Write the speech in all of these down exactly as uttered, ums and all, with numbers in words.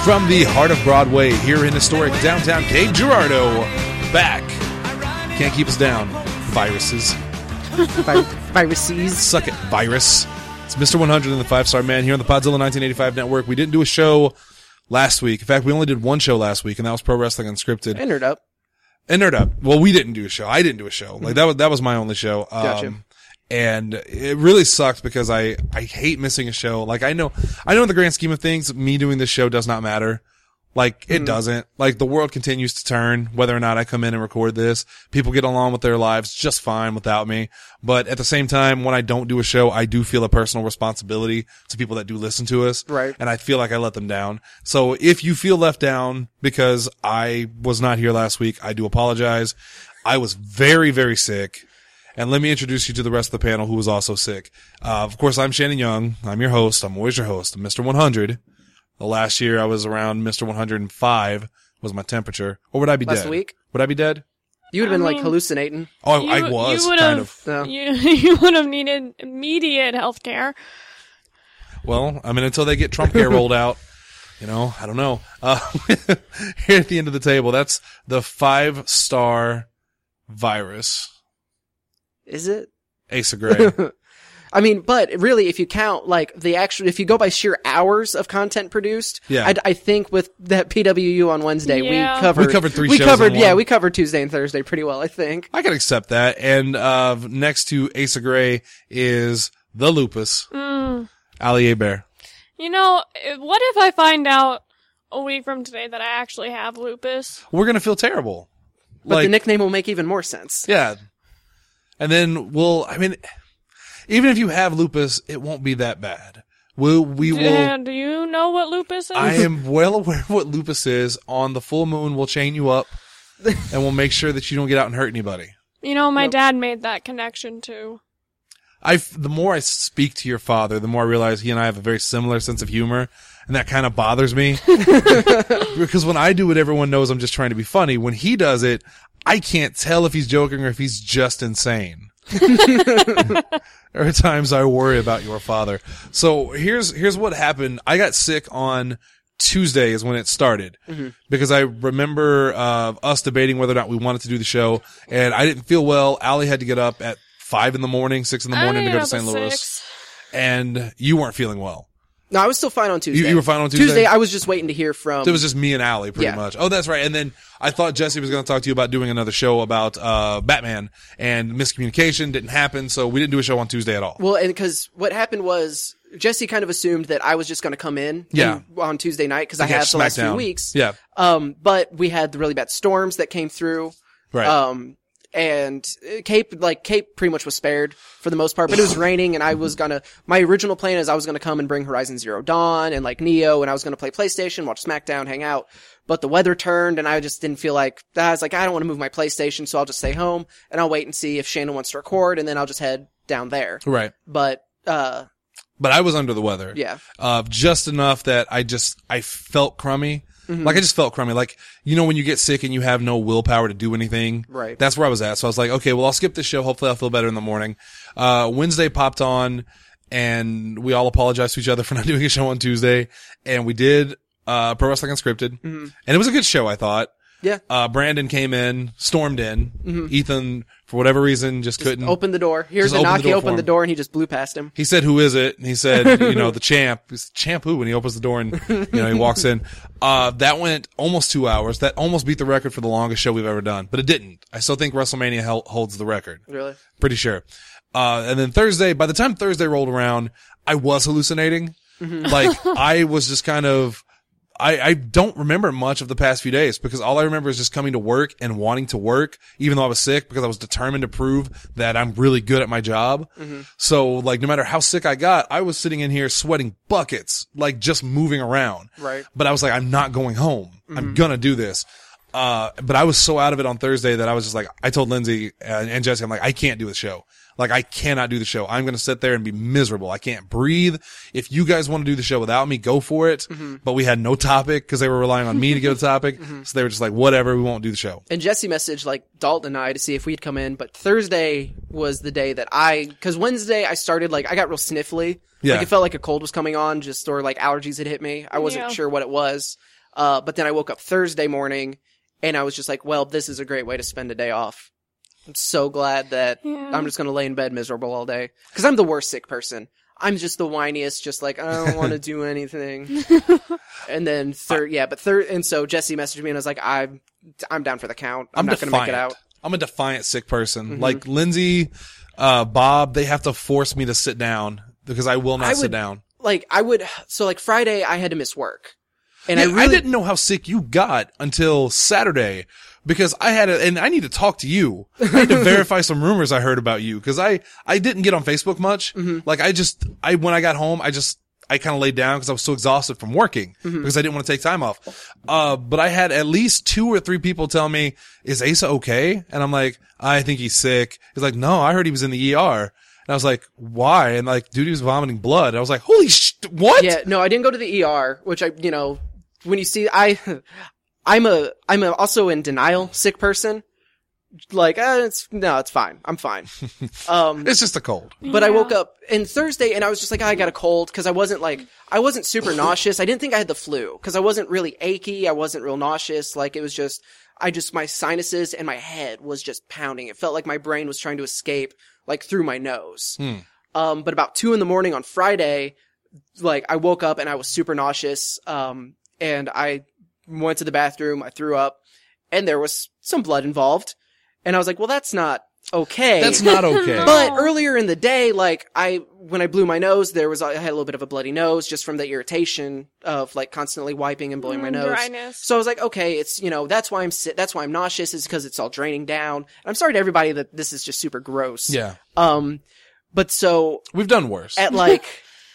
From the heart of Broadway, here in historic downtown Cape Girardeau, back. Can't keep us down. Viruses. Vi- viruses. Suck it, virus. It's Mister one hundred and the Five Star Man here on the Podzilla nineteen eighty-five Network. We didn't do a show last week. In fact, we only did one show last week, and that was Pro Wrestling Unscripted. And Nerd Up. And Nerd Up. Well, we didn't do a show. I didn't do a show. Like that was that was my only show. Um, Gotcha. And it really sucked because I, I hate missing a show. Like I know, I know in the grand scheme of things, me doing this show does not matter. Like it mm. doesn't. Like the world continues to turn whether or not I come in and record this. People get along with their lives just fine without me. But at the same time, when I don't do a show, I do feel a personal responsibility to people that do listen to us. Right. And I feel like I let them down. So if you feel left down because I was not here last week, I do apologize. I was very, very sick. And let me introduce you to the rest of the panel who was also sick. Uh, of course, I'm Shannon Young. I'm your host. I'm always your host. I'm Mister one hundred. The last year I was around Mister one hundred five was my temperature. Or would I be last dead? Last week? Would I be dead? You would have I been mean, like hallucinating. Oh, you, I was you kind of. No. You, you would have needed immediate health care. Well, I mean, until they get Trump care rolled out, you know, I don't know. Uh, here at the end of the table, that's the five star virus. Is it? Asa Gray. I mean, but really, if you count, like, the actual, if you go by sheer hours of content produced, yeah. I, I think with that P W U on Wednesday, yeah. we covered, we covered three we shows covered, in yeah, one. we covered Tuesday and Thursday pretty well, I think. I can accept that. And, uh, next to Asa Gray is the lupus, Mm. Ali Hebert. You know, what if I find out a week from today that I actually have lupus? We're going to feel terrible. But like, the nickname will make even more sense. Yeah. And then we'll, I mean, even if you have lupus, it won't be that bad. We'll, we will. Yeah, do you know what lupus is? I am well aware of what lupus is. On the full moon, we'll chain you up and we'll make sure that you don't get out and hurt anybody. You know, my Nope. dad made that connection too. I, the more I speak to your father, the more I realize he and I have a very similar sense of humor, and that kind of bothers me. Because when I do it, everyone knows I'm just trying to be funny. When he does it, I can't tell if he's joking or if he's just insane. There are times I worry about your father. So here's here's what happened. I got sick on Tuesday is when it started. Mm-hmm. Because I remember uh, us debating whether or not we wanted to do the show, and I didn't feel well. Allie had to get up at five in the morning, six in the morning I to go to got Saint up at Louis. six. And you weren't feeling well. No, I was still fine on Tuesday. You, you were fine on Tuesday? Tuesday, I was just waiting to hear from... It was just me and Allie, pretty Yeah. much. Oh, that's right. And then I thought Jesse was going to talk to you about doing another show about uh Batman, and miscommunication didn't happen, so we didn't do a show on Tuesday at all. Well, and because what happened was Jesse kind of assumed that I was just going to come in Yeah. and- on Tuesday night because I Yeah, have the last few SmackDown. weeks. Yeah. Um, but we had the really bad storms that came through. Right. Um, and uh, Cape, like, Cape pretty much was spared for the most part, but it was raining and I was gonna, my original plan is I was gonna come and bring Horizon Zero Dawn and, like, Neo, and I was gonna play PlayStation, watch SmackDown, hang out. But the weather turned and I just didn't feel like, I was like, I don't want to move my PlayStation, so I'll just stay home and I'll wait and see if Shannon wants to record, and then I'll just head down there. Right. But, uh, But I was under the weather. yeah. Uh, just enough that I just, I felt crummy. Mm-hmm. Like I just felt crummy. Like, you know, when you get sick and you have no willpower to do anything. Right. That's where I was at. So I was like, okay, well, I'll skip this show. Hopefully I'll feel better in the morning. Uh, Wednesday popped on and we all apologized to each other for not doing a show on Tuesday. And we did, uh, Pro Wrestling Unscripted. Mm-hmm. And it was a good show, I thought. Yeah. Uh, Brandon came in, stormed in. Mm-hmm. Ethan, for whatever reason, just, Just couldn't. open the door. Here's Just the open knock. the He door for opened the him. door and he just blew past him. He said, who is it? And he said, you know, the champ. He's champ who? And he opens the door and, you know, he walks in. Uh, that went almost two hours. That almost beat the record for the longest show we've ever done. But it didn't. I still think WrestleMania hel- holds the record. Really? Pretty sure. Uh, and then Thursday, by the time Thursday rolled around, I was hallucinating. Mm-hmm. Like, I was just kind of, I, I don't remember much of the past few days because all I remember is just coming to work and wanting to work, even though I was sick, because I was determined to prove that I'm really good at my job. Mm-hmm. So, like, no matter how sick I got, I was sitting in here sweating buckets, like just moving around. Right. But I was like, I'm not going home. Mm-hmm. I'm gonna do this. Uh, but I was so out of it on Thursday that I was just like, I told Lindsay and, and Jesse, I'm like, I can't do the show. Like, I cannot do the show. I'm going to sit there and be miserable. I can't breathe. If you guys want to do the show without me, go for it. Mm-hmm. But we had no topic because they were relying on me to get a topic. Mm-hmm. So they were just like, whatever, we won't do the show. And Jesse messaged like Dalton and I to see if we'd come in, but Thursday was the day that I, cause Wednesday I started like, I got real sniffly. Yeah. Like it felt like a cold was coming on, just, or like allergies had hit me. I wasn't Yeah. sure what it was. Uh, but then I woke up Thursday morning and I was just like, well, this is a great way to spend a day off. I'm so glad that Yeah. I'm just going to lay in bed miserable all day. Cause I'm the worst sick person. I'm just the whiniest, just like, I don't want to do anything. And then third, yeah, but third, and so Jesse messaged me and I was like, I'm, I'm down for the count. I'm, I'm not going to make it defiant. out. I'm a defiant sick person. Mm-hmm. Like Lindsay, uh, Bob, they have to force me to sit down because I will not I sit would- down. Like I would, so like Friday I had to miss work. And Yeah, I I, really, didn't know how sick you got until Saturday because I had a, and I need to talk to you. I had to verify some rumors I heard about you because I, I didn't get on Facebook much. Mm-hmm. Like I just, I, when I got home, I just, I kind of laid down because I was so exhausted from working Mm-hmm. because I didn't want to take time off. Uh, but I had at least two or three people tell me, is Asa okay? And I'm like, I think he's sick. He's like, no, I heard he was in the E R. And I was like, why? And like, dude, he was vomiting blood. And I was like, holy sh, what? yeah, no, I didn't go to the E R, which I, you know, when you see, I, I'm a, I'm a, also in denial sick person. Like, uh, it's, no, it's fine. I'm fine. Um, It's just a cold. But I Yeah. woke up in Thursday and I was just like, oh, I got a cold because I wasn't like, I wasn't super nauseous. I didn't think I had the flu because I wasn't really achy. I wasn't real nauseous. Like it was just, I just, my sinuses and my head was just pounding. It felt like my brain was trying to escape like through my nose. Hmm. Um, but about two in the morning on Friday, like I woke up and I was super nauseous. Um, and I went to the bathroom. I threw up and there was some blood involved. And I was like, well, that's not okay. That's not okay. But earlier in the day, like I, when I blew my nose, there was, I had a little bit of a bloody nose just from the irritation of like constantly wiping and blowing my Mm, nose. dryness. So I was like, okay, it's, you know, that's why I'm si- that's why I'm nauseous is because it's all draining down. And I'm sorry to everybody that this is just super gross. Yeah. Um, but so We've done worse. at like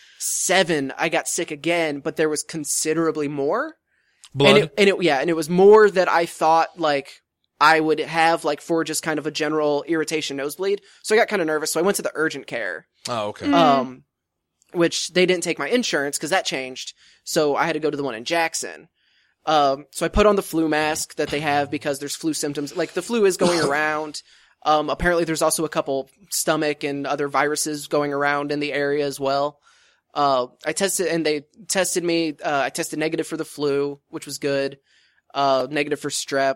seven, I got sick again, but there was considerably more. Blood. And it, and it, yeah, and it was more that I thought like I would have like for just kind of a general irritation nosebleed. So I got kind of nervous. So I went to the urgent care. oh, okay. Mm. Um, which they didn't take my insurance because that changed. So I had to go to the one in Jackson. Um, so I put on the flu mask that they have because there's flu symptoms. Like the flu is going around. Um, apparently there's also a couple stomach and other viruses going around in the area as well. Uh, I tested and they tested me. Uh, I tested negative for the flu, which was good. Uh, negative for strep.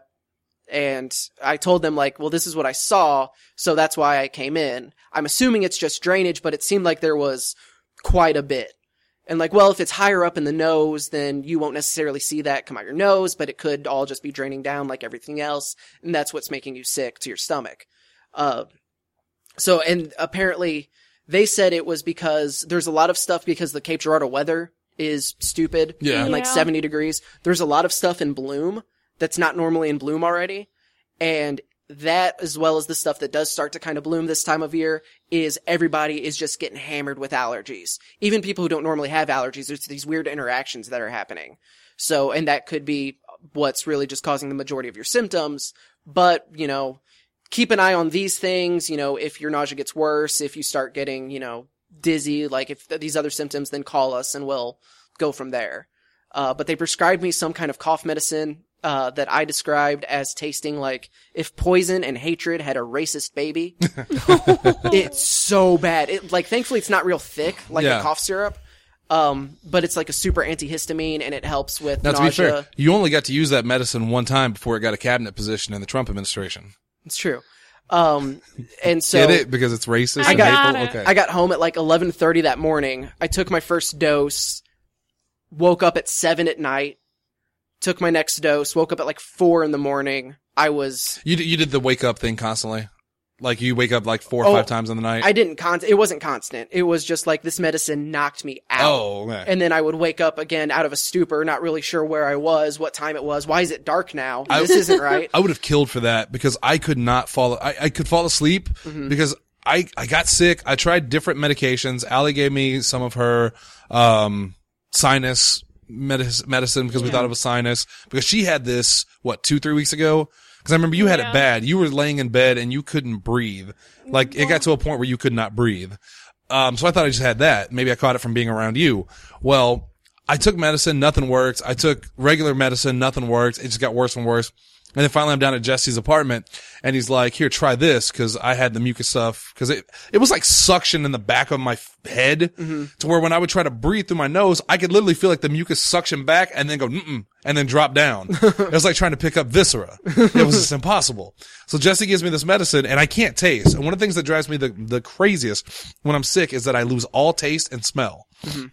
And I told them like, well, this is what I saw. So that's why I came in. I'm assuming it's just drainage, but it seemed like there was quite a bit. And like, well, if it's higher up in the nose, then you won't necessarily see that come out your nose, but it could all just be draining down like everything else. And that's what's making you sick to your stomach. Uh, so, and apparently they said it was because there's a lot of stuff because the Cape Girardeau weather is stupid. Yeah. And like Yeah. seventy degrees. There's a lot of stuff in bloom that's not normally in bloom already. And that, as well as the stuff that does start to kind of bloom this time of year, is everybody is just getting hammered with allergies. Even people who don't normally have allergies, there's these weird interactions that are happening. So, and that could be what's really just causing the majority of your symptoms. But, you know, keep an eye on these things. You know, if your nausea gets worse, if you start getting, you know, dizzy, like if th- these other symptoms, then call us and we'll go from there. Uh, but they prescribed me some kind of cough medicine Uh, that I described as tasting like if poison and hatred had a racist baby. It's so bad. It, like, thankfully it's not real thick, like Yeah. a cough syrup. Um, but it's like a super antihistamine and it helps with Now, to be nausea. fair, you only got to use that medicine one time before it got a cabinet position in the Trump administration. It's true. Um, and so Get it? Because it's racist I and got hateful? it. Okay. I got home at like eleven thirty that morning. I took my first dose, woke up at seven at night, took my next dose, woke up at like four in the morning. I was, you, d- you did the wake up thing constantly? Like you wake up like four or Oh, five times in the night? I didn't con, it wasn't constant. It was just like this medicine knocked me out. Oh, okay. And then I would wake up again out of a stupor, not really sure where I was, what time it was. Why is it dark now? I- This isn't right. I would have killed for that because I could not fall. I, I could fall asleep Mm-hmm. because I, I got sick. I tried different medications. Allie gave me some of her, um, sinus medic- medicine because we thought it was sinus because she had this, what, two, three weeks ago. Because I remember you had Yeah. it bad. You were laying in bed and you couldn't breathe. Like, it got to a point where you could not breathe. Um, so I thought I just had that. Maybe I caught it from being around you. Well, I took medicine, nothing worked. I took regular medicine, nothing worked. It just got worse and worse. And then finally I'm down at Jesse's apartment and he's like, here, try this. Cause I had the mucus stuff. Cause it, it was like suction in the back of my f- head mm-hmm. to where when I would try to breathe through my nose, I could literally feel like the mucus suction back and then go, mm-mm, and then drop down. It was like trying to pick up viscera. It was just impossible. So Jesse gives me this medicine and I can't taste. And one of the things that drives me the, the craziest when I'm sick is that I lose all taste and smell. Mm-hmm.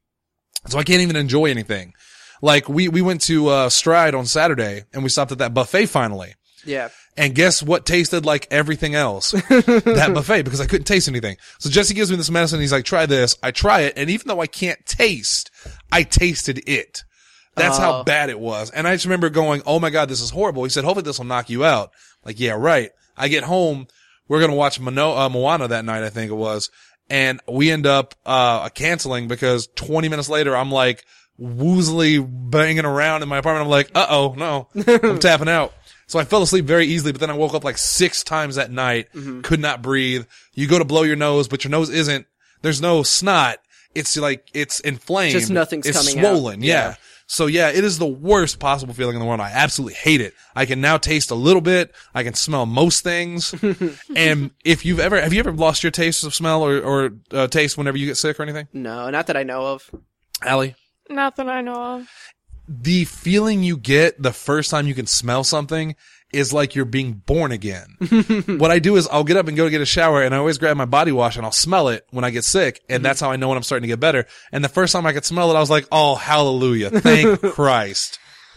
So I can't even enjoy anything. Like, we, we went to, uh, Stride on Saturday and we stopped at that buffet finally. Yeah. And guess what tasted like everything else? That buffet, because I couldn't taste anything. So Jesse gives me this medicine. He's like, try this. I try it. And even though I can't taste, I tasted it. That's Oh. how bad it was. And I just remember going, oh my God, this is horrible. He said, hopefully this will knock you out. Like, yeah, right. I get home. We're going to watch Mono- uh, Moana that night, I think it was. And we end up, uh, canceling because twenty minutes later, I'm like, woozily banging around in my apartment. I'm like, uh-oh, no, I'm tapping out. So I fell asleep very easily, but then I woke up like six times that night, mm-hmm. could not breathe. You go to blow your nose, but your nose isn't, there's no snot. It's like, it's inflamed. Just nothing's it's coming swollen. out. Yeah. Yeah. So yeah, it is the worst possible feeling in the world. I absolutely hate it. I can now taste a little bit. I can smell most things. And if you've ever, have you ever lost your taste of smell or, or uh, taste whenever you get sick or anything? No, not that I know of. Allie? Not that I know of. The feeling you get the first time you can smell something is like you're being born again. What I do is I'll get up and go get a shower and I always grab my body wash and I'll smell it when I get sick. And mm-hmm. that's how I know when I'm starting to get better. And the first time I could smell it, I was like, oh, hallelujah. Thank Christ.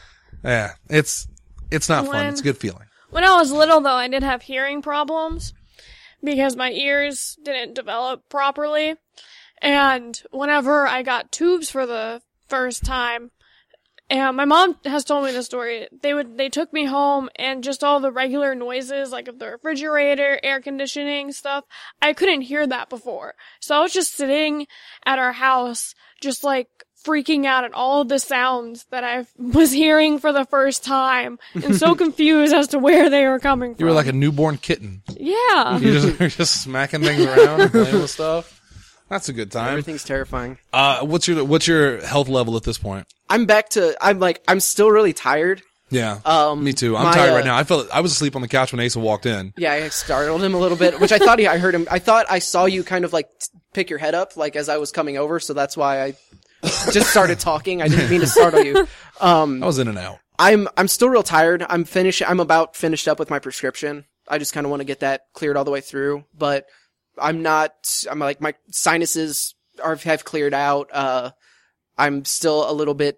Yeah, it's, it's not when, fun. It's a good feeling. When I was little though, I did have hearing problems because my ears didn't develop properly. And whenever I got tubes for the first time, and my mom has told me the story, they would, they took me home and just all the regular noises, like of the refrigerator, air conditioning stuff, I couldn't hear that before. So I was just sitting at our house, just like freaking out at all of the sounds that I was hearing for the first time and so confused as to where they were coming from. You were like a newborn kitten. Yeah. You just, you're just smacking things around and playing with stuff. That's a good time. Everything's terrifying. Uh, what's your, what's your health level at this point? I'm back to, I'm like, I'm still really tired. Yeah. Um, me too. I'm my, tired uh, right now. I felt, I was asleep on the couch when Asa walked in. Yeah, I startled him a little bit, which I thought he, I heard him, I thought I saw you kind of like t- pick your head up, like as I was coming over, so that's why I just started talking. I didn't mean to startle you. Um, I was in and out. I'm, I'm still real tired. I'm finished, I'm about finished up with my prescription. I just kind of want to get that cleared all the way through, but I'm not, I'm like, my sinuses are, have cleared out. Uh, I'm still a little bit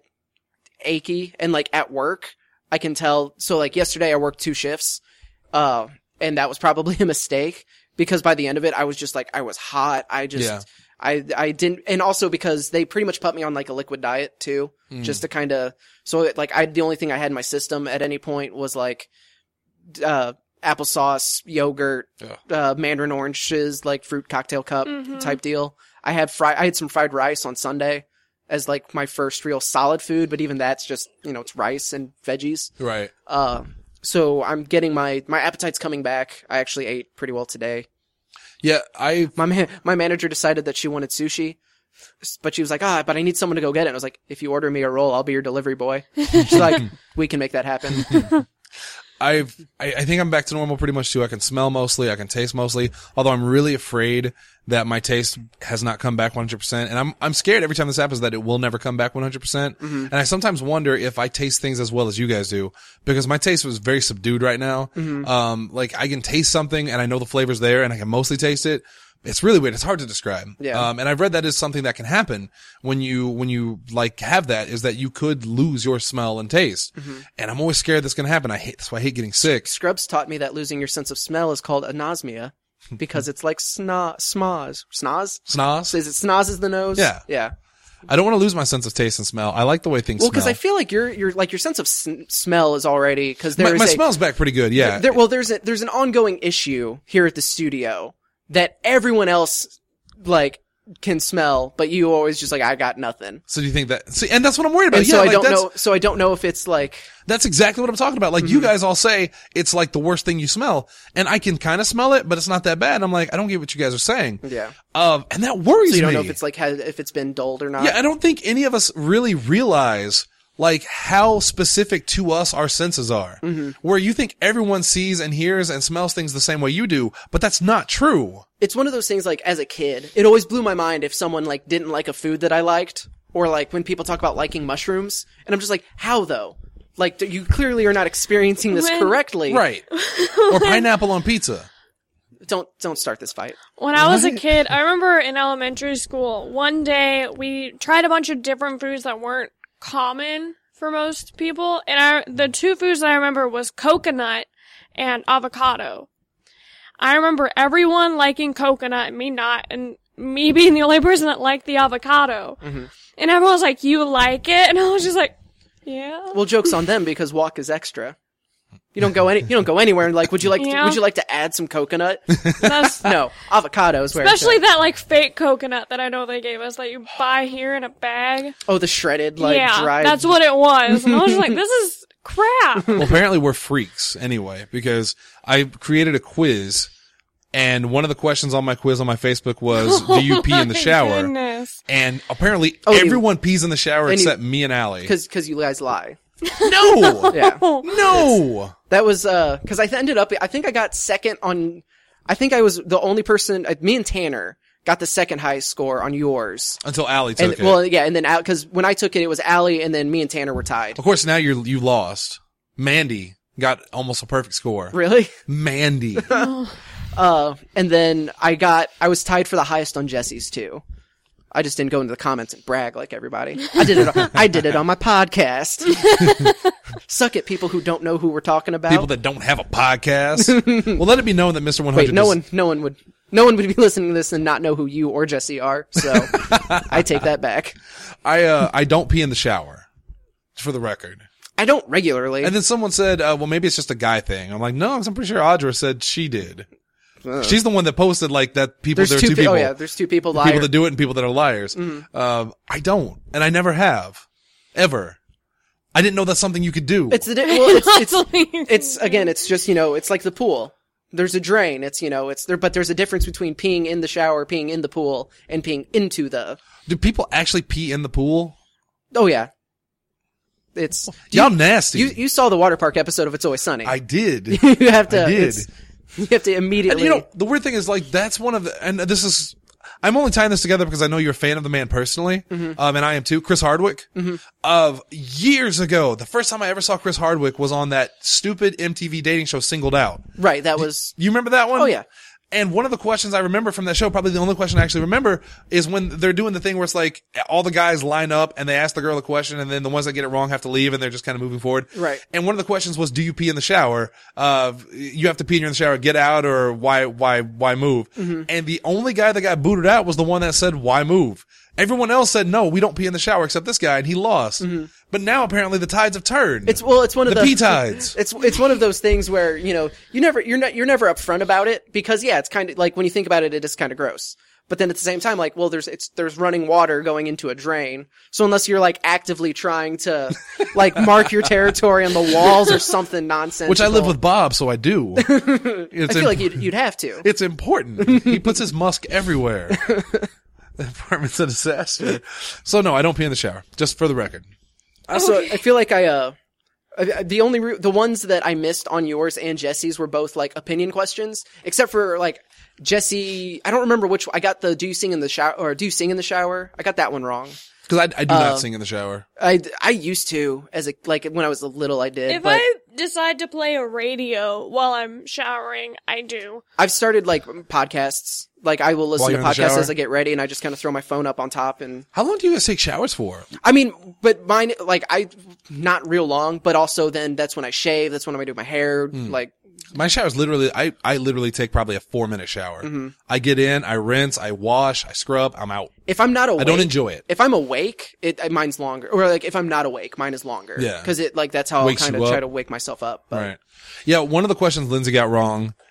achy and like at work, I can tell. So like yesterday I worked two shifts, uh, and that was probably a mistake because by the end of it, I was just like, I was hot. I just, Yeah. I, I didn't, and also because they pretty much put me on like a liquid diet too, mm. just to kind of, so it, like I, the only thing I had in my system at any point was like, uh, applesauce, yogurt, uh, mandarin oranges, like fruit cocktail cup mm-hmm. type deal. I had fry, I had some fried rice on Sunday as like my first real solid food, but even that's just, you know, it's rice and veggies. Right. Uh, so I'm getting my, my appetite's coming back. I actually ate pretty well today. Yeah, I, My man, my manager decided that she wanted sushi, but she was like, ah, but I need someone to go get it. And I was like, if you order me a roll, I'll be your delivery boy. She's like, we can make that happen. I've, I, I think I'm back to normal pretty much too. I can smell mostly. I can taste mostly. Although I'm really afraid that my taste has not come back one hundred percent. And I'm, I'm scared every time this happens that it will never come back one hundred percent. Mm-hmm. And I sometimes wonder if I taste things as well as you guys do because my taste was very subdued right now. Mm-hmm. Um, like I can taste something and I know the flavor's there and I can mostly taste it. It's really weird. It's hard to describe. Yeah. Um, and I've read that is something that can happen when you, when you like have that is that you could lose your smell and taste. Mm-hmm. And I'm always scared that's going to happen. I hate, that's why I hate getting sick. Scrubs taught me that losing your sense of smell is called anosmia because it's like sno- smoz. Snoz? Snoz? Is it snoz is the nose? Yeah. Yeah. I don't want to lose my sense of taste and smell. I like the way things well, smell. because I feel like your your like your sense of sn- smell is already because there's my, my a, smell's back pretty good. Yeah. There, well, there's a, there's an ongoing issue here at the studio that everyone else like can smell, but you always just like, I got nothing. So do you think that, see, and that's what I'm worried about. And yeah, so I like don't that's, know, so I don't know if it's like, that's exactly what I'm talking about. Like Mm-hmm. you guys all say it's like the worst thing you smell, and I can kind of smell it, but it's not that bad. I'm like, I don't get what you guys are saying. yeah. Um, and that worries So you don't me. know if it's like, has, if it's been dulled or not. Yeah, I don't think any of us really realize like how specific to us our senses are. Mm-hmm. Where you think everyone sees and hears and smells things the same way you do, but that's not true. It's one of those things like as a kid, it always blew my mind if someone like didn't like a food that I liked, or like when people talk about liking mushrooms, and I'm just like, how though? Like you clearly are not experiencing this When- correctly. Right. Or pineapple on pizza. Don't don't start this fight. When I was a kid, I remember in elementary school, one day we tried a bunch of different foods that weren't common for most people, and I, the two foods that I remember was coconut and avocado. I remember everyone liking coconut and me not, and me being the only person that liked the avocado. Mm-hmm. And everyone was like, you like it? And I was just like, yeah. Well, joke's on them because walk is extra. You don't go any. You don't go anywhere. And like, would you like? To, Yeah. would you like to add some coconut? That's, No, avocado is where. it's especially at. that like fake coconut that I know they gave us that you buy here in a bag. Oh, the shredded like yeah, dried. that's what it was. And I was just like, this is crap. Well, apparently we're freaks anyway, because I created a quiz, and one of the questions on my quiz on my Facebook was, do you pee in the My shower? goodness. And apparently Oh, you- everyone pees in the shower and you- except me and Allie. because because you guys lie. No! Yeah, No! that was uh because I ended up. I think I got second on. I think I was the only person. Uh, me and Tanner got the second highest score on yours. Until Allie And took it. well, yeah, and then because when I took it, it was Allie, and then me and Tanner were tied. Of course, now you're, you lost. Mandy got almost a perfect score. Really? Mandy. Uh, and then I got, I was tied for the highest on Jesse's too. I just didn't go into the comments and brag like everybody. I did it, on, I did it on my podcast. Suck it, people who don't know who we're talking about. People that don't have a podcast. Well, let it be known that Mister one hundred Wait, no is- one, no one would, no one would be listening to this and not know who you or Jesse are, so I take that back. I, uh, I don't pee in the shower. For the record. I don't regularly. And then someone said, uh, well, maybe it's just a guy thing. I'm like, no, 'cause I'm pretty sure Audra said she did. She's the one that posted like that people, there's there are two, two pe- people. oh yeah, there's two people People liars. that do it and people that are liars. Um, I don't. And I never have. Ever. I didn't know that's something you could do. It's the, di- well, it's, it's, it's, again, it's just, you know, it's like the pool. There's a drain. It's, you know, it's there, but there's a difference between peeing in the shower, peeing in the pool, and peeing into the, do people actually pee in the pool? oh yeah. It's, Y'all nasty. you, you saw the water park episode of It's Always Sunny. I did. you have to, I did. it's- you have to And immediately, you know, the weird thing is like, that's one of the, and this is, I'm only tying this together because I know you're a fan of the man personally. Mm-hmm. Um, and I am too. Chris Hardwick. Of years ago, the first time I ever saw Chris Hardwick was on that stupid M T V dating show Singled Out. right, that was, You remember that one? oh yeah. And one of the questions I remember from that show, probably the only question I actually remember, is when they're doing the thing where it's like all the guys line up and they ask the girl a question, and then the ones that get it wrong have to leave, and they're just kind of moving forward. Right. And one of the questions was, "Do you pee in the shower? Uh, you have to pee and you're in the shower. Get out, or why, why, why move?" Mm-hmm. And the only guy that got booted out was the one that said, "Why move?" Everyone else said, "No, we don't pee in the shower," except this guy, and he lost. But now apparently the tides have turned. Mm-hmm. It's, well, it's one of the the, pee tides. It's it's one of those things where, you know, you never you're not you're never upfront about it because yeah, it's kind of like when you think about it, it is kind of gross. But then at the same time, like, well, there's it's there's running water going into a drain. So unless you're like actively trying to like mark your territory on the walls or something nonsense, Which I live with Bob, so I do. I It's feel im- like you'd you'd have to. It's important. He puts his musk everywhere. The apartment's a disaster. So no, I don't pee in the shower. Just for the record. Also, I feel like I uh. I- The only re- the ones that I missed on yours and Jesse's were both like opinion questions, except for like Jesse. I don't remember which I got the do you sing in the shower or do you sing in the shower? I got that one wrong. Because I, I do Uh, not sing in the shower. I, I used to as a like when I was little I did. If but I decide to play a radio while I'm showering, I do. I've started like podcasts. Like I will While listen you're to in the podcasts shower? as I get ready, and I just kind of throw my phone up on top. And How long do you guys take showers for? I mean, but mine like I not real long, but also then that's when I shave. That's when I do my hair. Hmm. Like My shower's literally, I, I literally take probably a four minute shower. Mm-hmm. I get in, I rinse, I wash, I scrub, I'm out. if I'm not awake, I don't enjoy it. If I'm awake, it uh, mine's longer. Or like if I'm not awake, mine is longer. Yeah. because it like that's how I Wakes kind you of try up. to wake myself up. But Right. Yeah, one of the questions Lindsay got wrong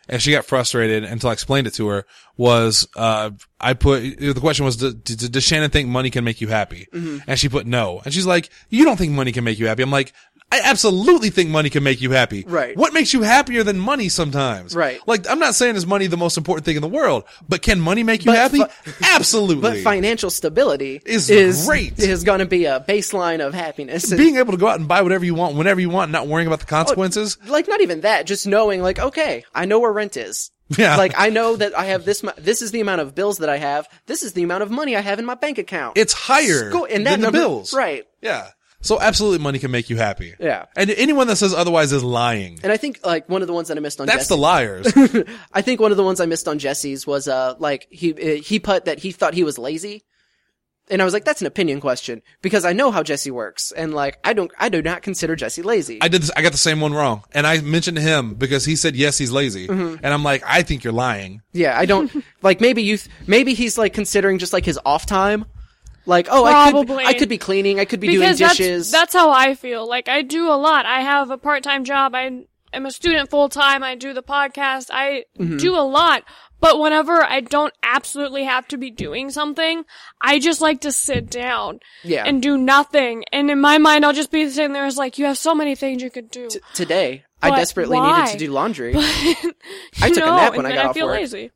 and she got frustrated until I explained it to her, was, uh, I put, the question was, does, does Shannon think money can make you happy? Mm-hmm. And she put no. And she's like, you don't think money can make you happy? I'm like, I absolutely think money can make you happy. Right. What makes you happier than money sometimes? Right. Like, I'm not saying is money the most important thing in the world, but can money make you But happy? fi- Absolutely. But financial stability Is is great. Is going to be a baseline of happiness. And, Being able to go out and buy whatever you want, whenever you want, not worrying about the consequences. like, not even that, just knowing, like, okay, I know where rent is. Yeah. Like, I know that I have this, mu- this is the amount of bills that I have, this is the amount of money I have in my bank account. It's higher Go- and that than number- the bills. Right. Yeah. So absolutely money can make you happy. Yeah. And anyone that says otherwise is lying. And I think, like, one of the ones that I missed on That's Jesse, the liars. I think one of the ones I missed on Jesse's was, uh, like, he, uh, he put that he thought he was lazy. And I was like, that's an opinion question. Because I know how Jesse works. And, like, I don't, I do not consider Jesse lazy. I did this, I got the same one wrong. And I mentioned to him because he said, yes, he's lazy. Mm-hmm. And I'm like, I think you're lying. Yeah, I don't, like, maybe you, th- maybe he's, like, considering just, like, his off time. Like, oh, I could, Probably. I could be cleaning, I could be Because doing that's, dishes. that's how I feel. Like, I do a lot. I have a part-time job. I am a student full-time. I do the podcast. I Mm-hmm. do a lot. But whenever I don't absolutely have to be doing something, I just like to sit down Yeah. and do nothing. And in my mind, I'll just be sitting there as like, you have so many things you could do. T- today, I But desperately why? needed to do laundry. I I took a nap when and I then got I off feel work. lazy.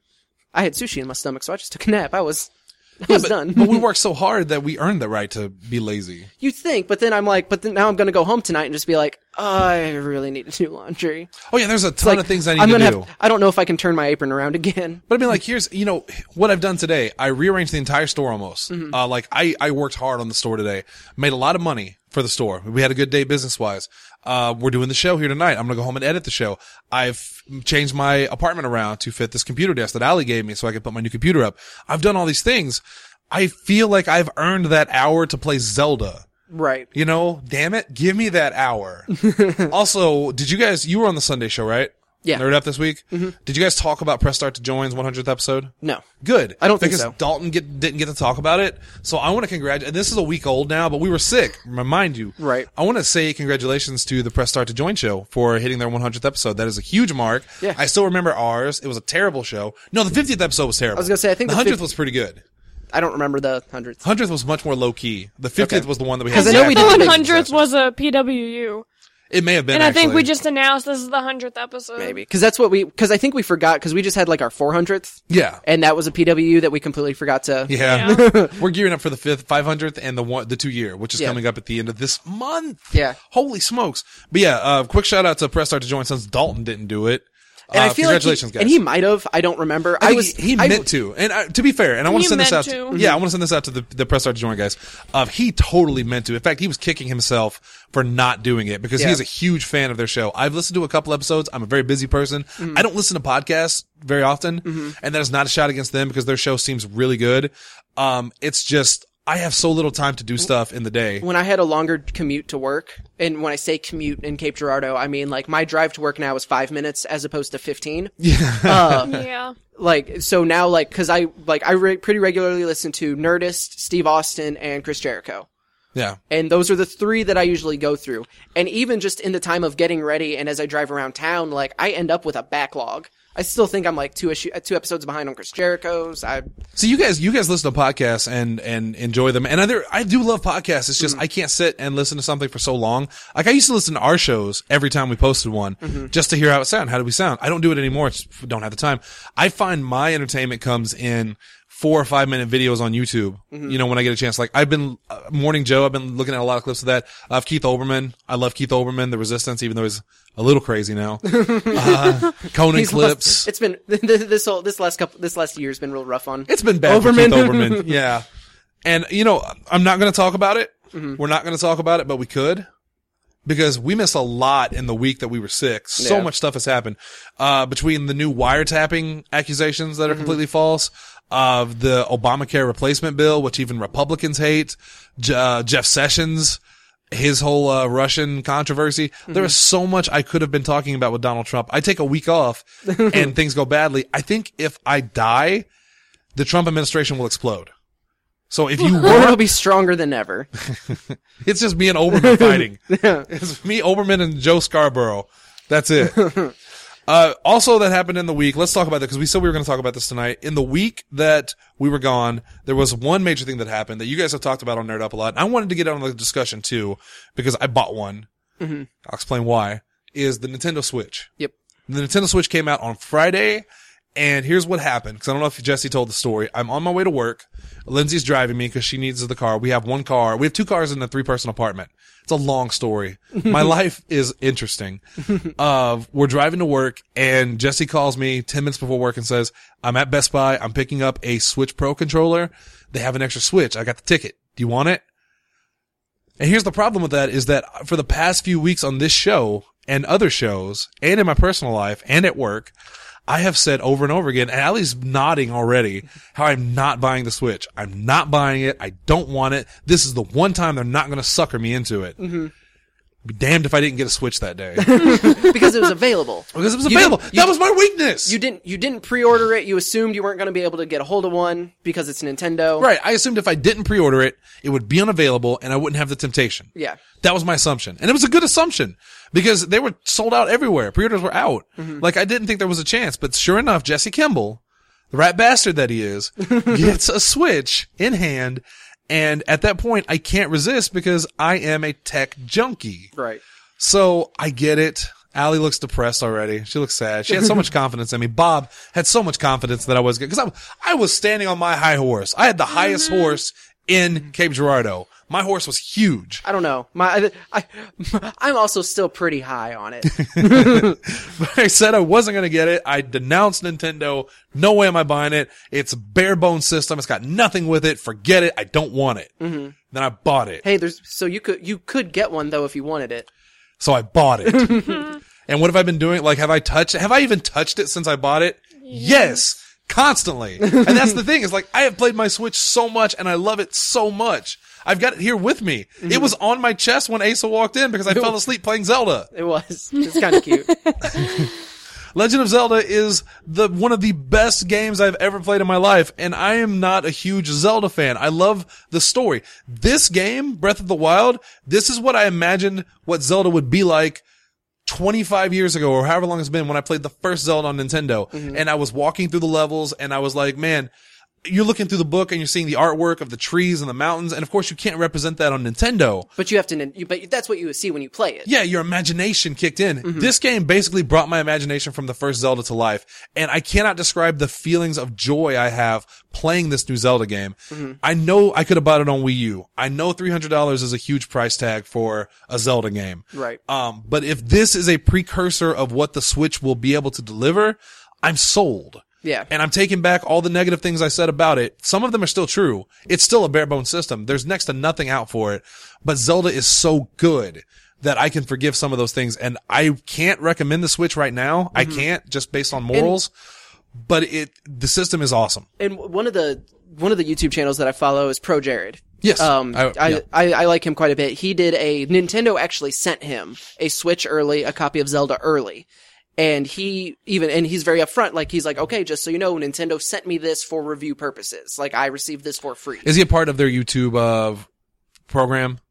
I had sushi in my stomach, so I just took a nap. I was, I Yeah, was but, done. but we work so hard that we earned the right to be lazy. You think, but then I'm like, but then now I'm gonna go home tonight and just be like, oh, I really need to do laundry. Oh yeah, there's a ton Like, of things I need I'm to gonna do. have, I don't know if I can turn my apron around again. But I mean, like, here's, you know, what I've done today. I rearranged the entire store almost. Mm-hmm. Uh, like, I, I worked hard on the store today. Made a lot of money for the store. We had a good day business-wise. Uh, we're doing the show here tonight. I'm gonna go home and edit the show. I've changed my apartment around to fit this computer desk that Allie gave me so I could put my new computer up. I've done all these things. I feel like I've earned that hour to play Zelda. Right. You know, damn it, give me that hour. Also, did you guys, you were on the Sunday show, right? Yeah. Nerd Up this week? Mm-hmm. Did you guys talk about Press Start to Join's one hundredth episode? No. Good. I don't think because so. Dalton get, didn't get to talk about it. So I want to congratulate, and this is a week old now, but we were sick, remind you. Right. I want to say congratulations to the Press Start to Join show for hitting their one hundredth episode. That is a huge mark. Yeah. I still remember ours. It was a terrible show. No, the fiftieth episode was terrible. I was gonna say, I think the the hundredth fif- was pretty good. I don't remember the hundredth. hundredth was much more low key. The fiftieth Okay. was the one that we had. 'Cause I know we Zach did The and the one Jason hundredth Sessions. was a P W U. It may have been, And I think actually. we just announced this is the hundredth episode. Maybe. Cause that's what we, cause I think we forgot, cause we just had like our four hundredth. Yeah. And that was a P W U that we completely forgot to. Yeah. Yeah. We're gearing up for the fifth, five hundredth and the one, the two year, which is Yeah. coming up at the end of this month. Yeah. Holy smokes. But yeah, uh, quick shout out to Press Start to Join since Dalton didn't do it. And uh, I feel like, congratulations, he, guys. and he might have, I don't remember. I, I, think was, he, he I, meant to, and uh, to be fair, and I want He to send this out. meant To, to. yeah, I want to send this out to the, the Press Start to Join guys. Uh, he totally meant to. In fact, he was kicking himself for not doing it because Yeah. he's a huge fan of their show. I've listened to a couple episodes. I'm a very busy person. Mm-hmm. I don't listen to podcasts very often, and that is not a shot against them because their show seems really good. Um, it's just I have so little time to do stuff in the day. when I had a longer commute to work, and when I say commute in Cape Girardeau, I mean like my drive to work now is five minutes as opposed to fifteen. Yeah. Uh, Yeah. like, so now like, cause I, like, I re- pretty regularly listen to Nerdist, Steve Austin, and Chris Jericho. Yeah. And those are the three that I usually go through. And even just in the time of getting ready and as I drive around town, like, I end up with a backlog. I still think I'm like two issue, two episodes behind on Chris Jericho's. I, So you guys, you guys listen to podcasts and, and enjoy them. And I, I do love podcasts. It's just, I can't sit and listen to something for so long. Like I used to listen to our shows every time we posted one just to hear how it sounded. How do we sound? I don't do it anymore. I just don't have the time. I find my entertainment comes in four or five minute videos on YouTube. You know, when I get a chance, like I've been, uh, Morning Joe, I've been looking at a lot of clips of that. Of Keith Olbermann. I love Keith Olbermann, The Resistance, even though he's a little crazy now. uh, Conan he's clips. lost- it's been, this whole, this last couple, this last year has been real rough on. It's been bad Overman. for Keith Olbermann. Yeah. And, you know, I'm not going to talk about it. We're not going to talk about it, but we could. Because we missed a lot in the week that we were sick. So Yeah. much stuff has happened. Uh, between the new wiretapping accusations that are completely false, of the Obamacare replacement bill, which even Republicans hate, J- uh, Jeff Sessions, his whole, uh, Russian controversy. There is so much I could have been talking about with Donald Trump. I take a week off and things go badly. I think if I die, the Trump administration will explode. So if you Or were, it'll be stronger than ever. it's just me and Oberman fighting. It's me, Oberman, and Joe Scarborough. That's it. Uh, also that happened in the week. Let's talk about that because we said we were going to talk about this tonight. In the week that we were gone, there was one major thing that happened that you guys have talked about on Nerd Up a lot. And I wanted to get on the discussion too because I bought one. Mm-hmm. I'll explain why. Is the Nintendo Switch. Yep. The Nintendo Switch came out on Friday. And here's what happened, because I don't know if Jesse told the story. I'm on my way to work. Lindsay's driving me because she needs the car. We have one car. We have two cars in a three-person apartment. It's a long story. My life is interesting. Uh, we're driving to work, and Jesse calls me ten minutes before work and says, I'm at Best Buy. I'm picking up a Switch Pro controller. They have an extra Switch. I got the ticket. Do you want it? And here's the problem with that is that for the past few weeks on this show and other shows, and in my personal life and at work, I have said over and over again, and Allie's nodding already, how I'm not buying the Switch. I'm not buying it. I don't want it. This is the one time they're not going to sucker me into it. Mm-hmm. Be damned if I didn't get a Switch that day. Because it was available. Because it was You available. didn't- That you was my weakness. You didn't, you didn't pre-order it. You assumed you weren't going to be able to get a hold of one because it's Nintendo. Right. I assumed if I didn't pre-order it, it would be unavailable and I wouldn't have the temptation. Yeah. That was my assumption. And it was a good assumption because they were sold out everywhere. Pre-orders were out. Mm-hmm. Like I didn't think there was a chance, but sure enough, Jesse Kimball, the rat bastard that he is, gets a Switch in hand. And at that point, I can't resist because I am a tech junkie. Right. So I get it. Allie looks depressed already. She looks sad. She had so much confidence in me. Bob had so much confidence that I was good because I, I was standing on my high horse. I had the highest horse in Cape Girardeau. My horse was huge. I don't know. My, I, I'm also still pretty high on it. But I said I wasn't going to get it. I denounced Nintendo. No way am I buying it. It's a bare bones system. It's got nothing with it. Forget it. I don't want it. Mm-hmm. Then I bought it. Hey, there's, so you could, you could get one though if you wanted it. So I bought it. And what have I been doing? Like, have I touched, have I even touched it since I bought it? Yes. yes constantly. And that's the thing is like, I have played my Switch so much and I love it so much. I've got it here with me. Mm-hmm. It was on my chest when Asa walked in because I fell asleep playing Zelda. It was. It's kind of cute. Legend of Zelda is the one of the best games I've ever played in my life, and I am not a huge Zelda fan. I love the story. This game, Breath of the Wild, this is what I imagined what Zelda would be like twenty-five years ago or however long it's been when I played the first Zelda on Nintendo. Mm-hmm. And I was walking through the levels and I was like, man, you're looking through the book and you're seeing the artwork of the trees and the mountains. And of course you can't represent that on Nintendo. But you have to, you, but that's what you would see when you play it. Yeah, your imagination kicked in. Mm-hmm. This game basically brought my imagination from the first Zelda to life. And I cannot describe the feelings of joy I have playing this new Zelda game. Mm-hmm. I know I could have bought it on Wii U. I know three hundred dollars is a huge price tag for a Zelda game. Right. Um, but if this is a precursor of what the Switch will be able to deliver, I'm sold. Yeah. And I'm taking back all the negative things I said about it. Some of them are still true. It's still a bare bones system. There's next to nothing out for it. But Zelda is so good that I can forgive some of those things. And I can't recommend the Switch right now. Mm-hmm. I can't just based on morals. And, but it, the system is awesome. And one of the, one of the YouTube channels that I follow is Pro Jared. Yes. Um, I, I, yeah. I, I like him quite a bit. He did a, Nintendo actually sent him a Switch early, a copy of Zelda early. And he even, and he's very upfront, like he's like, okay, just so you know, Nintendo sent me this for review purposes. Like I received this for free. Is he a part of their YouTube, uh, program?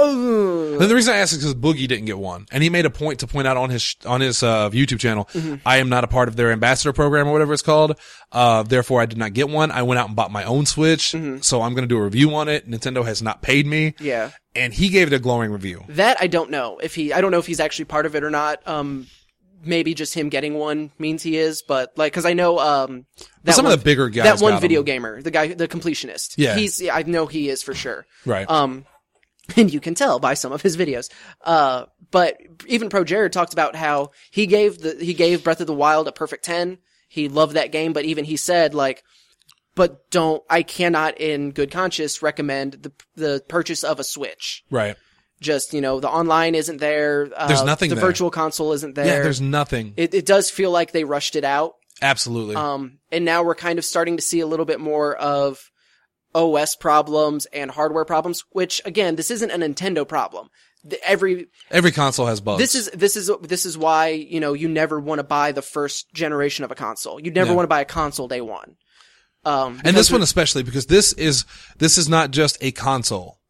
Oh. And the reason I ask is because Boogie didn't get one. And he made a point to point out on his, on his, uh, YouTube channel, mm-hmm. I am not a part of their ambassador program or whatever it's called. Uh, therefore I did not get one. I went out and bought my own Switch. Mm-hmm. So I'm going to do a review on it. Nintendo has not paid me. Yeah. And he gave it a glowing review. That I don't know if he, I don't know if he's actually part of it or not. Um, maybe just him getting one means he is, but like, cause I know, um, that some one, of the bigger guys, that one got video them. gamer, the guy, the completionist. Yeah. He's, I know he is for sure. Right. Um, and you can tell by some of his videos. Uh, but even Pro Jared talked about how he gave the, he gave Breath of the Wild a perfect ten. He loved that game, but even he said like, but don't, I cannot in good conscience recommend the, the purchase of a Switch. Right. Just, you know, the online isn't there. Uh, there's nothing The there. virtual console isn't there. Yeah, there's nothing. It, it does feel like they rushed it out. Absolutely. Um, and now we're kind of starting to see a little bit more of O S problems and hardware problems, which again, this isn't a Nintendo problem. The, every, every console has bugs. This is, this is, this is why, you know, you never want to buy the first generation of a console. You never yeah. want to buy a console day one. Um, and this one especially because this is, this is not just a console.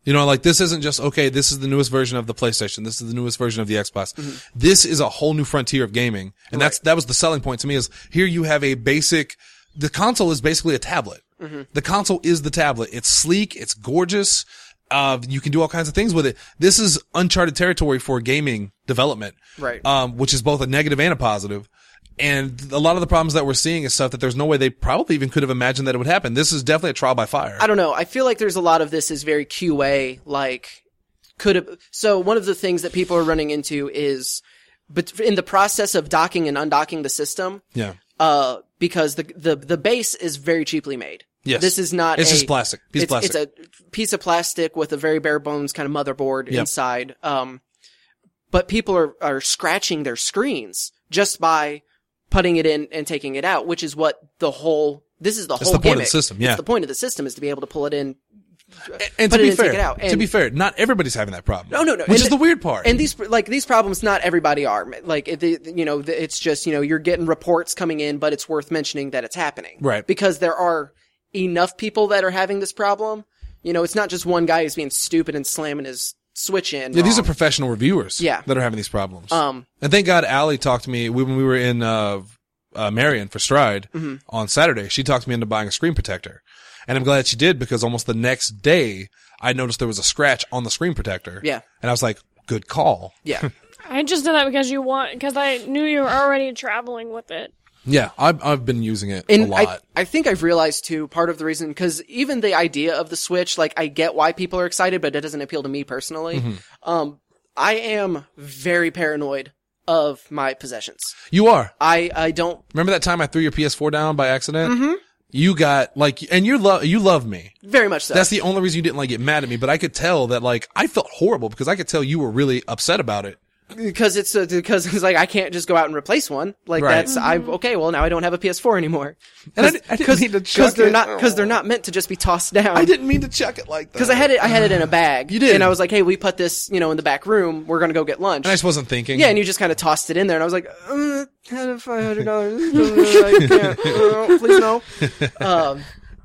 You know, like this isn't just, okay, this is the newest version of the PlayStation. This is the newest version of the Xbox. Mm-hmm. This is a whole new frontier of gaming. And right. that's, that was the selling point to me is here you have a basic, the console is basically a tablet. Mm-hmm. The console is the tablet. It's sleek. It's gorgeous. Uh, you can do all kinds of things with it. This is uncharted territory for gaming development. Right. Um, which is both a negative and a positive. And a lot of the problems that we're seeing is stuff that there's no way they probably even could have imagined that it would happen. This is definitely a trial by fire. I don't know. I feel like there's a lot of this is very Q A, like, could have, so one of the things that people are running into is, but in the process of docking and undocking the system. Yeah. Uh, because the, the, the base is very cheaply made. Yes. This is not It's a, just plastic. Piece it's, of plastic. It's a piece of plastic with a very bare bones kind of motherboard yep. inside. Um, but people are, are scratching their screens just by putting it in and taking it out, which is what the whole, this is the It's whole the point gimmick. of the system, yeah. It's the point of the system is to be able to pull it in, and, and put to it be in, fair, take it out. And, to be fair, not everybody's having that problem. No, no, no. Which and is the, the weird part. And these, like, these problems, not everybody are. Like, it, the, you know, the, it's just, you know, you're getting reports coming in, but it's worth mentioning that it's happening. Right. Because there are enough people that are having this problem. You know, it's not just one guy who's being stupid and slamming his Switch in. Yeah, wrong. these are professional reviewers. Yeah. That are having these problems. Um, and thank God Allie talked to me when we were in, uh, uh, Marion for Stride mm-hmm. on Saturday. She talked me into buying a screen protector. And I'm glad she did because almost the next day I noticed there was a scratch on the screen protector. Yeah. And I was like, good call. Yeah. I just did that because you want, because I knew you were already traveling with it. Yeah, I've, I've been using it and a lot. I, I think I've realized too, part of the reason, because even the idea of the Switch, like, I get why people are excited, but it doesn't appeal to me personally. Mm-hmm. Um, I am very paranoid of my possessions. You are. I, I don't. Remember that time I threw your P S four down by accident? Mm-hmm. You got, like, and you love, you love me. Very much so. That's the only reason you didn't, like, get mad at me, but I could tell that, like, I felt horrible because I could tell you were really upset about it. Because it's, uh, because it's like, I can't just go out and replace one. Like, right. that's, I, okay, well, now I don't have a P S four anymore. And I, I didn't mean to chuck Cause they're it. not, cause they're not meant to just be tossed down. I didn't mean to chuck it like that. Cause I had it, I had it in a bag. You did. And I was like, hey, we put this, you know, in the back room. We're gonna go get lunch. And I just wasn't thinking. Yeah, and you just kind of tossed it in there, and I was like, uh, five hundred dollars. I can't. Uh, please no. Um,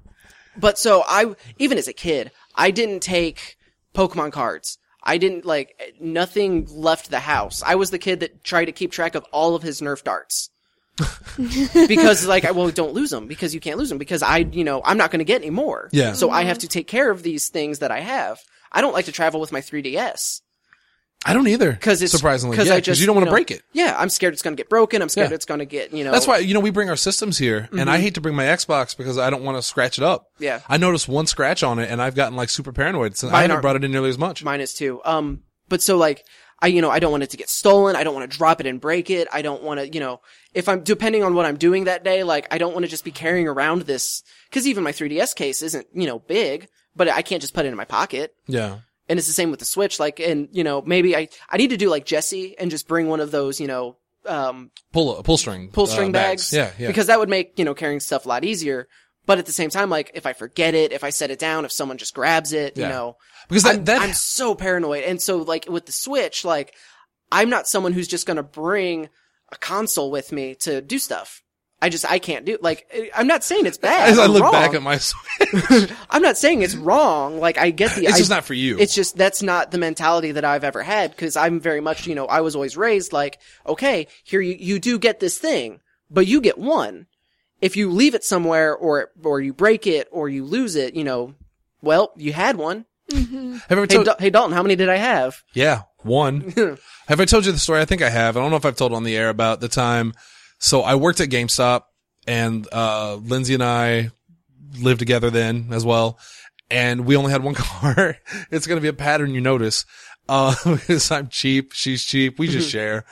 but so I, even as a kid, I didn't take Pokemon cards. I didn't, like, nothing left the house. I was the kid that tried to keep track of all of his Nerf darts. Because, like, I, well, don't lose them, because you can't lose them, because I, you know, I'm not going to get any more. Yeah. So I have to take care of these things that I have. I don't like to travel with my three D S. I don't either. Cause it's, surprisingly, cause yeah, I just, because you don't want to know, break it. Yeah, I'm scared it's going to get broken. I'm scared Yeah. it's going to get, you know. That's why, you know, we bring our systems here, mm-hmm. and I hate to bring my Xbox because I don't want to scratch it up. Yeah. I noticed one scratch on it, and I've gotten, like, super paranoid. So I Mine haven't are- brought it in nearly as much. Mine is too. Um, but so like, I, you know, I don't want it to get stolen. I don't want to drop it and break it. I don't want to, you know, if I'm, depending on what I'm doing that day, like, I don't want to just be carrying around this, cause even my three D S case isn't, you know, big, but I can't just put it in my pocket. Yeah. And it's the same with the Switch, like, and, you know, maybe I, I need to do like Jesse and just bring one of those, you know, um, Pull, pull string. pull string uh, bags. Yeah, yeah. Because that would make, you know, carrying stuff a lot easier. But at the same time, like, if I forget it, if I set it down, if someone just grabs it, Yeah. you know, Because that, I'm, that, I'm so paranoid. And so, like, with the Switch, like, I'm not someone who's just gonna bring a console with me to do stuff. I just, I can't do, like, I'm not saying it's bad. as I or look wrong. back at my Switch, I'm not saying it's wrong. Like, I get the, it's I, just not for you. It's just, that's not the mentality that I've ever had, cause I'm very much, you know, I was always raised like, okay, here you, you do get this thing, but you get one. If you leave it somewhere, or, or you break it, or you lose it, you know, well, you had one. Mm-hmm. Have I ever Hey, told, Dal- hey Dalton, how many did I have? yeah, one. Have I told you the story? I think I have. I don't know if I've told on the air about the time. So I worked at GameStop, and uh Lindsay and I lived together then as well. And we only had one car. It's going to be a pattern you notice. Uh, because I'm cheap. She's cheap. We just share.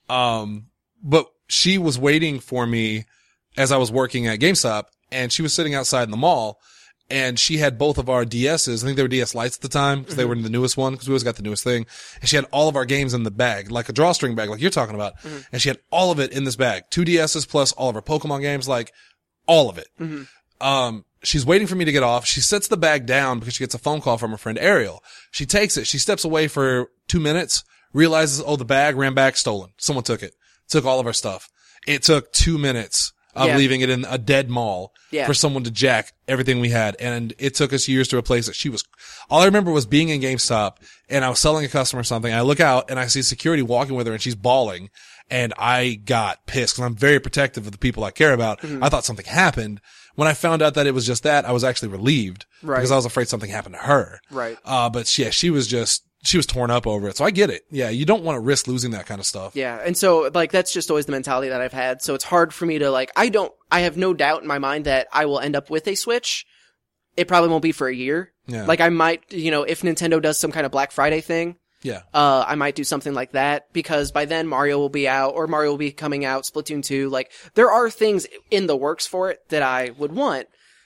Um, but she was waiting for me as I was working at GameStop, and she was sitting outside in the mall. And she had both of our D S's. I think they were D S Lites at the time because mm-hmm. they were in the newest one, because we always got the newest thing. And she had all of our games in the bag, like a drawstring bag, like you're talking about. Mm-hmm. And she had all of it in this bag. Two D S's plus all of her Pokemon games, like all of it. Mm-hmm. Um, she's waiting for me to get off. She sets the bag down because she gets a phone call from her friend Ariel. She takes it. She steps away for two minutes, realizes, oh, the bag ran back, stolen. Someone took it. Took all of our stuff. It took two minutes of Yeah. leaving it in a dead mall Yeah. for someone to jack everything we had. And it took us years to replace it. She was, all I remember was being in GameStop and I was selling a customer something. I look out and I see security walking with her and she's bawling. And I got pissed because I'm very protective of the people I care about. Mm-hmm. I thought something happened. When I found out that it was just that, I was actually relieved Right. because I was afraid something happened to her. Right. Uh, but yeah, she was just, she was torn up over it. So I get it. Yeah. You don't want to risk losing that kind of stuff. Yeah, and so, like, that's just always the mentality that I've had, so it's hard for me to, like, I don't, I have no doubt in my mind that I will end up with a Switch. It probably won't be for a year. Yeah. Like, I might, you know, if Nintendo does some kind of Black Friday thing, Yeah. uh, I might do something like that, because by then Mario will be out, or Mario will be coming out, Splatoon two, like, there are things in the works for it that I would want.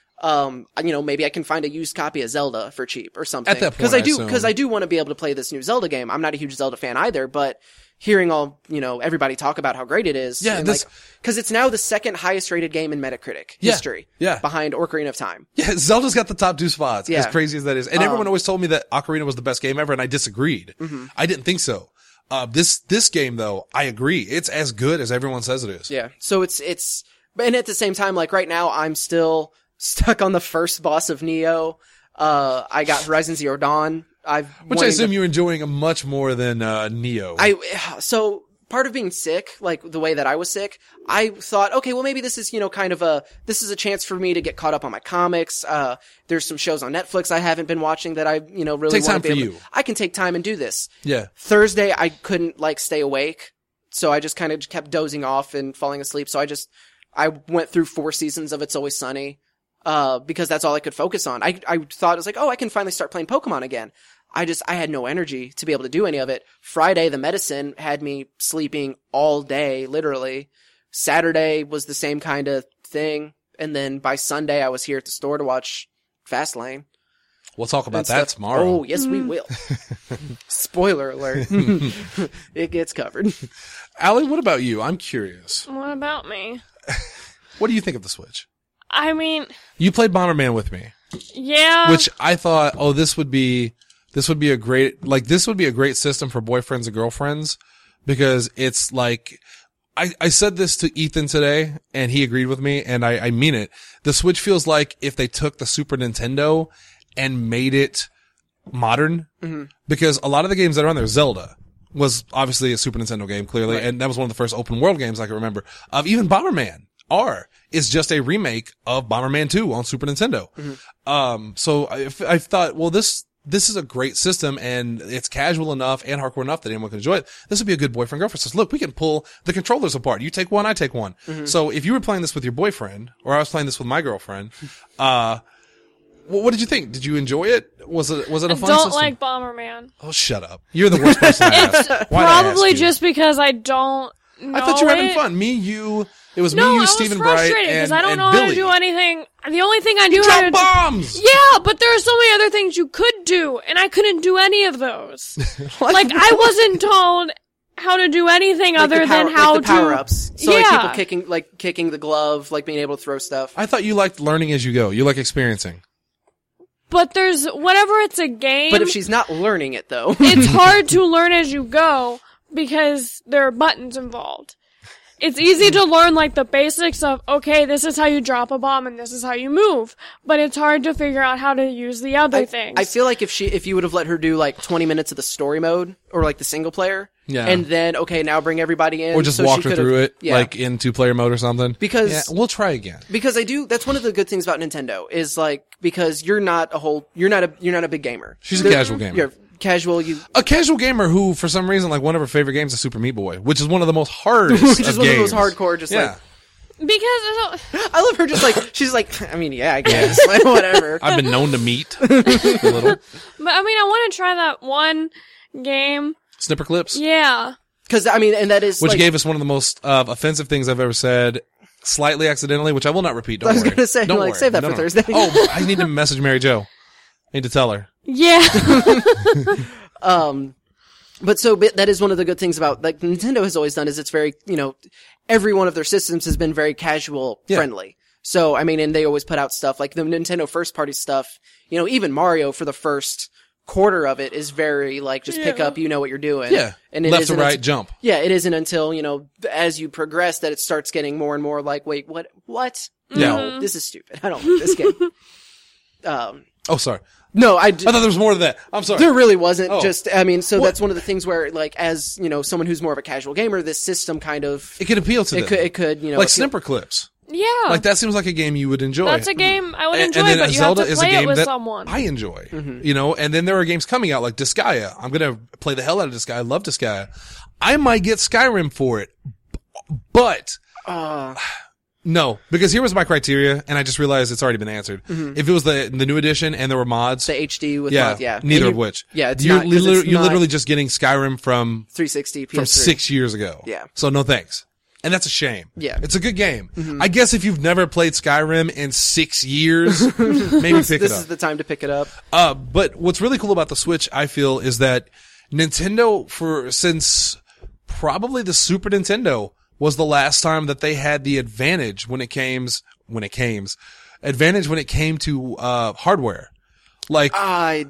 Um, you know, maybe I can find a used copy of Zelda for cheap or something. At that point, Cause I I do, assume. cause I do want to be able to play this new Zelda game. I'm not a huge Zelda fan either, but hearing all, you know, everybody talk about how great it is. Yeah, and this- like, cause it's now the second highest rated game in Metacritic Yeah, history. yeah. Behind Ocarina of Time. Yeah, Zelda's got the top two spots, Yeah. as crazy as that is. And Um, everyone always told me that Ocarina was the best game ever, and I disagreed. Mm-hmm. I didn't think so. Uh, this, this game though, I agree. It's as good as everyone says it is. Yeah. So it's, it's, and at the same time, like right now, I'm still stuck on the first boss of Neo. Uh, I got Horizon Zero Dawn. I've, Which I assume you're enjoying much more than, uh, Neo. I, so part of being sick, like the way that I was sick, I thought, okay, well maybe this is, you know, kind of a, this is a chance for me to get caught up on my comics. Uh, there's some shows on Netflix I haven't been watching that I, you know, really Take want time to be for able you. I can take time and do this. yeah. Thursday, I couldn't like stay awake. So I just kind of kept dozing off and falling asleep. So I just, I went through four seasons of It's Always Sunny. Uh, because that's all I could focus on. I, I thought it was like, oh, I can finally start playing Pokemon again. I just, I had no energy to be able to do any of it. Friday, the medicine had me sleeping all day, literally. Saturday was the same kind of thing. And then by Sunday, I was here at the store to watch Fastlane. We'll talk about and that stuff. tomorrow. Oh, yes, we will. Spoiler alert. It gets covered. Allie, what about you? I'm curious. What about me? What do you think of the Switch? I mean, You played Bomberman with me, yeah. which I thought, oh, this would be, this would be a great, like, this would be a great system for boyfriends and girlfriends because it's like, I, I said this to Ethan today and he agreed with me and I, I mean it. The Switch feels like if they took the Super Nintendo and made it modern Mm-hmm. because a lot of the games that are on there, Zelda was obviously a Super Nintendo game, clearly. Right. And that was one of the first open world games I can remember of even Bomberman. R is just a remake of Bomberman two on Super Nintendo. Mm-hmm. Um, so I, I thought, well, this, this is a great system and it's casual enough and hardcore enough that anyone can enjoy it. This would be a good boyfriend girlfriend. Says, look, we can pull the controllers apart. You take one, I take one. Mm-hmm. So if you were playing this with your boyfriend or I was playing this with my girlfriend, uh, what, what did you think? Did you enjoy it? Was it, was it a I fun don't system? like Bomberman. Oh, shut up. You're the worst person to ask. Why'd I ask Probably you? just because I don't know I thought you were having it. fun. Me, you, it was No, me, you, I was Stephen Bright, frustrated and, because I don't and know Billy. how to do anything. The only thing I knew Drop how to do. bombs! Yeah, but there are so many other things you could do, and I couldn't do any of those. Like, I wasn't told how to do anything Like other the power, than how like the to. power ups. So yeah. like people kicking, like kicking the glove, like being able to throw stuff. I thought you liked learning as you go. You like experiencing. But there's, whenever it's a game, But if she's not learning it though, it's hard to learn as you go because there are buttons involved. It's easy to learn like the basics of, okay, this is how you drop a bomb and this is how you move. But it's hard to figure out how to use the other I, things. I feel like if she, if you would have let her do like twenty minutes of the story mode or like the single player, Yeah. and then okay, now bring everybody in, Or just so walk she her could've- through it, yeah. like in two-player mode or something. Because- Yeah, we'll try again. Because I do, that's one of the good things about Nintendo is like, because you're not a whole, you're not a, you're not a big gamer. She's a There- casual gamer. You're casual, you, A casual gamer who, for some reason, like one of her favorite games is Super Meat Boy, which is one of the most hardest which is of one games. of those hardcore, just yeah. like, because I don't, I love her just like, she's like, I mean, yeah, I guess, like, whatever. I've been known to meet a little. but I mean, I want to try that one game. Snipper clips, Uh, Yeah. Cause, I mean, and that is which like, gave us one of the most uh, offensive things I've ever said, slightly accidentally, which I will not repeat. Don't I was worry. gonna say, Don't like, worry. save that No, for no. Thursday. Oh, I need to message Mary Jo. I need to tell her. Yeah. Um, but so but that is one of the good things about like Nintendo has always done is it's very, you know, every one of their systems has been very casual Yeah. friendly. So, I mean, and they always put out stuff like the Nintendo first party stuff, you know, even Mario for the first quarter of it is very like just pick Yeah. up, you know what you're doing. Yeah. And it Left to isn't right, unt- jump. Yeah, it isn't until, you know, as you progress that it starts getting more and more like, wait, what? What? Yeah. No, this is stupid. I don't like this game. um, Oh, sorry. no, I. D- I thought there was more to that. I'm sorry. There really wasn't. Oh. Just, I mean, so What? that's one of the things where, like, as you know, someone who's more of a casual gamer, this system kind of It could appeal to it them. could, it could, you know, like appeal- Snipper Clips. Yeah. Like that seems like a game you would enjoy. That's a game I would And- enjoy, and then but a you Zelda have to is a play it game with that someone. I enjoy. Mm-hmm. You know, and then there are games coming out like Disgaea. I'm gonna play the hell out of Disgaea. I love Disgaea. I might get Skyrim for it, b- but Uh, no, because here was my criteria, and I just realized it's already been answered. If it was the the new edition and there were mods, Mm-hmm. the H D with yeah, mods, yeah, neither And of you- which, yeah, it's you're not, 'cause literally, it's you're not literally just getting Skyrim from three sixty P S three. from six years ago. Yeah. So no thanks. And that's a shame. Yeah. Mm-hmm. It's a good game. I guess if you've never played Skyrim in six years, maybe pick This it up. is the time to pick it up. Uh, but what's really cool about the Switch, I feel, is that Nintendo, for since probably the Super Nintendo, was the last time that they had the advantage when it came when it came advantage when it came to uh hardware. Like, I.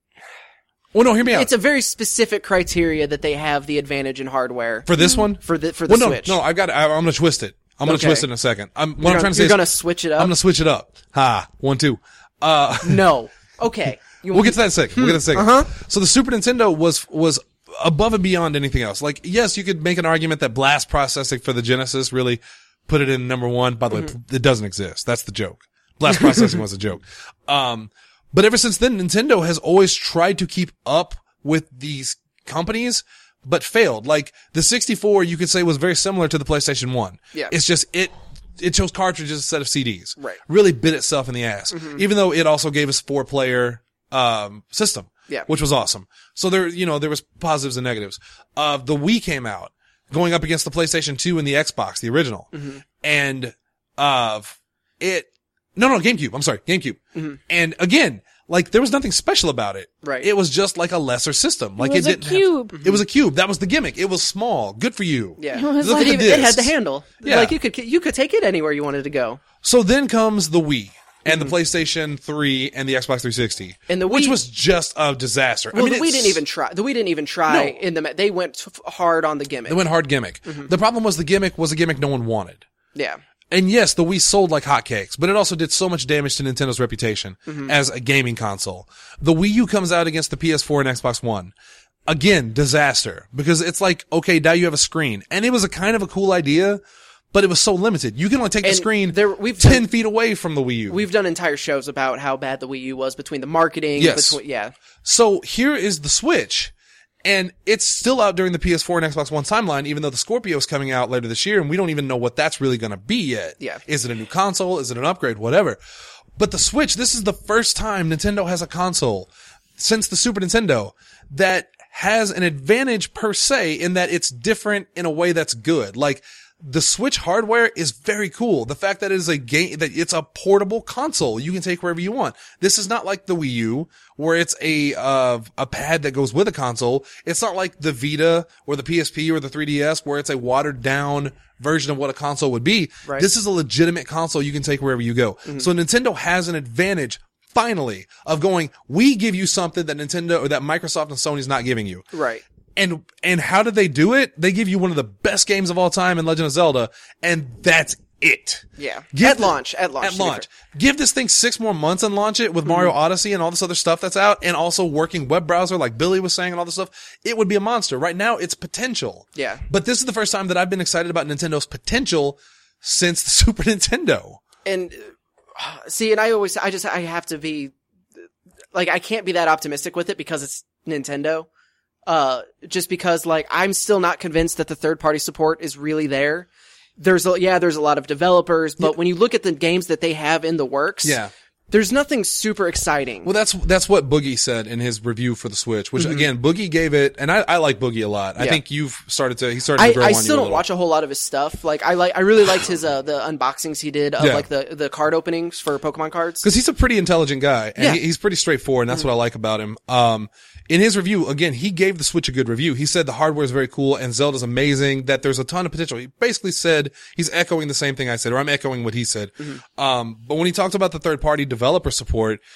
oh no, hear me out. It's a very specific criteria that they have the advantage in hardware For this one, for the for the well, no, Switch. no, I've got. I, I'm gonna twist it. I'm gonna Okay. twist it in a second. I'm, what You're I'm gonna, trying to say you're is, gonna switch it up. I'm gonna switch it up. Ha, one, two. Uh, No. Okay. You we'll get to that in a second. We'll get to that in a second. Uh-huh. So the Super Nintendo was was above and beyond anything else. Like, yes, you could make an argument that blast processing for the Genesis really put it in number one. By the way, it doesn't exist. That's the joke. Blast processing was a joke. Um, but ever since then, Nintendo has always tried to keep up with these companies, but failed. Like the sixty-four, you could say was very similar to the PlayStation one. Yeah. It's just, it, it chose cartridges instead of C Ds. Right. Really bit itself in the ass. Even though it also gave us four player, um, system. Yeah. Which was awesome. So there, you know, there was positives and negatives. Uh, the Wii came out going up against the PlayStation two and the Xbox, the original. Mm-hmm. And, uh, it, no, no, GameCube. I'm sorry, GameCube. Mm-hmm. And again, like there was nothing special about it. Right. It was just like a lesser system. Like was it a didn't cube. Have, it was a cube. That was the gimmick. It was small. Good for you. Yeah. It was Look like- at It, the even, it had the discs. handle. Yeah. Like you could you could take it anywhere you wanted to go. So then comes the Wii and the PlayStation three and the Xbox three sixty. Mm-hmm. And the which Wii- was just a disaster. Well, I mean, the Wii it's- didn't even try. The Wii didn't even try No. in the. They went f- hard on the gimmick. They went hard gimmick. Mm-hmm. The problem was the gimmick was a gimmick no one wanted. Yeah. And yes, the Wii sold like hotcakes, but it also did so much damage to Nintendo's reputation Mm-hmm. as a gaming console. The Wii U comes out against the P S four and Xbox One. Again, disaster. Because it's like, okay, now you have a screen. And it was a kind of a cool idea, but it was so limited. You can only take the And screen there- we've ten done- feet away from the Wii U. We've done entire shows about how bad the Wii U was between the marketing. Yes. Between, yeah. So here is the Switch, and it's still out during the P S four and Xbox One timeline, even though the Scorpio is coming out later this year, and we don't even know what that's really going to be yet. Yeah. Is it a new console? Is it an upgrade? Whatever. But the Switch, this is the first time Nintendo has a console since the Super Nintendo that has an advantage per se in that it's different in a way that's good. Like, the Switch hardware is very cool. The fact that it is a game, that it's a portable console you can take wherever you want. This is not like the Wii U, where it's a, uh, a pad that goes with a console. It's not like the Vita or the P S P or the three D S, where it's a watered down version of what a console would be. Right. This is a legitimate console you can take wherever you go. So Nintendo has an advantage, finally, of going, we give you something that Nintendo or that Microsoft and Sony's not giving you. Right. And, and how did they do it? They give you one of the best games of all time in Legend of Zelda, and that's it. Yeah. Give At the- launch. At launch. At to be launch. fair. Give this thing six more months and launch it with Mario Odyssey and all this other stuff that's out, and also working web browser like Billy was saying and all this stuff. It would be a monster. Right now, it's potential. Yeah. But this is the first time that I've been excited about Nintendo's potential since the Super Nintendo. And uh, see, and I always, I just, I have to be, like, I can't be that optimistic with it because it's Nintendo. Uh, just because, like, I'm still not convinced that the third party support is really there. There's a, yeah, there's a lot of developers, but when you look at the games that they have in the works, Yeah. there's nothing super exciting. Well, that's that's what Boogie said in his review for the Switch, which again, Boogie gave it, and I, I like Boogie a lot. I Yeah. think you've started to, he started to I, grow I on still you a don't little. watch a whole lot of his stuff. Like, I like, I really liked his, uh, the unboxings he did of, Yeah. like, the, the card openings for Pokemon cards. Because he's a pretty intelligent guy, and Yeah. he, he's pretty straightforward, and that's what I like about him. Um, in his review, again, he gave the Switch a good review. He said the hardware is very cool, and Zelda's amazing, that there's a ton of potential. He basically said, he's echoing the same thing I said, or I'm echoing what he said. Um, but when he talked about the third-party developer support,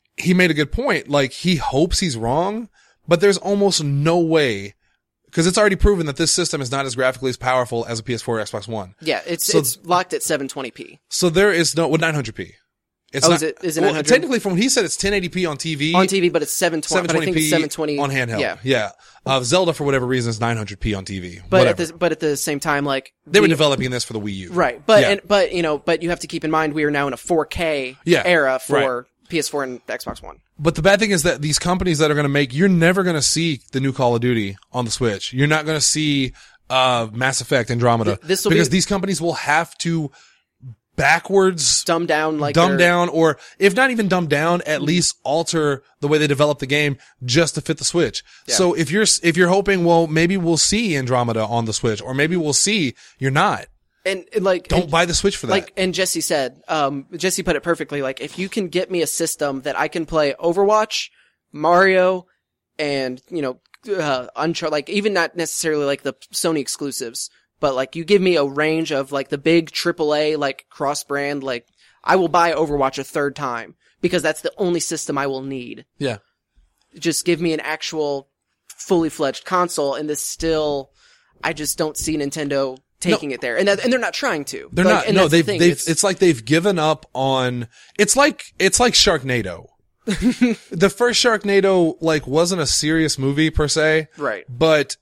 he made a good point. Like, he hopes he's wrong, but there's almost no way, because it's already proven that this system is not as graphically as powerful as a P S four or Xbox One. Yeah, it's So- it's locked at seven twenty p. So there is no, with nine hundred p. It's Oh, not, is it- is it well, nine hundred? technically, from what he said, it's ten eighty p on T V. On T V, but it's seven twenty. But I think it's seven twenty on handheld. Yeah, Yeah. Uh, Zelda, for whatever reason, is nine hundred p on T V. but Whatever. at the but at the same time, like They were we- developing this for the Wii U. right. But Yeah. and but you know, but you have to keep in mind we are now in a four K Yeah, era for right. P S four and Xbox One. But the bad thing is that these companies that are going to make, you're never going to see the new Call of Duty on the Switch. You're not going to see uh Mass Effect Andromeda. Th- this'll because be- these companies will have to backwards Dumb down like dumb their- down, or if not even dumb down, at least alter the way they develop the game just to fit the Switch. Yeah. So if you're if you're hoping, well, maybe we'll see Andromeda on the Switch, or maybe we'll see, you're not. and, and like Don't and, buy the Switch for that. like and Jesse said, um, Jesse put it perfectly. Like if you can get me a system that I can play Overwatch, Mario, and you know, uh, Uncharted, like even not necessarily like the Sony exclusives, but like you give me a range of like the big triple A, like cross brand, like I will buy Overwatch a third time because that's the only system I will need. yeah. Just give me an actual fully fledged console, and this still, I just don't see Nintendo taking it there, and that, and they're not trying to. They're Like, not. and No, that's the they've, thing, they've, it's- it's, like they've given up on, it's like, it's like Sharknado. The first Sharknado, like, wasn't a serious movie per se. right. But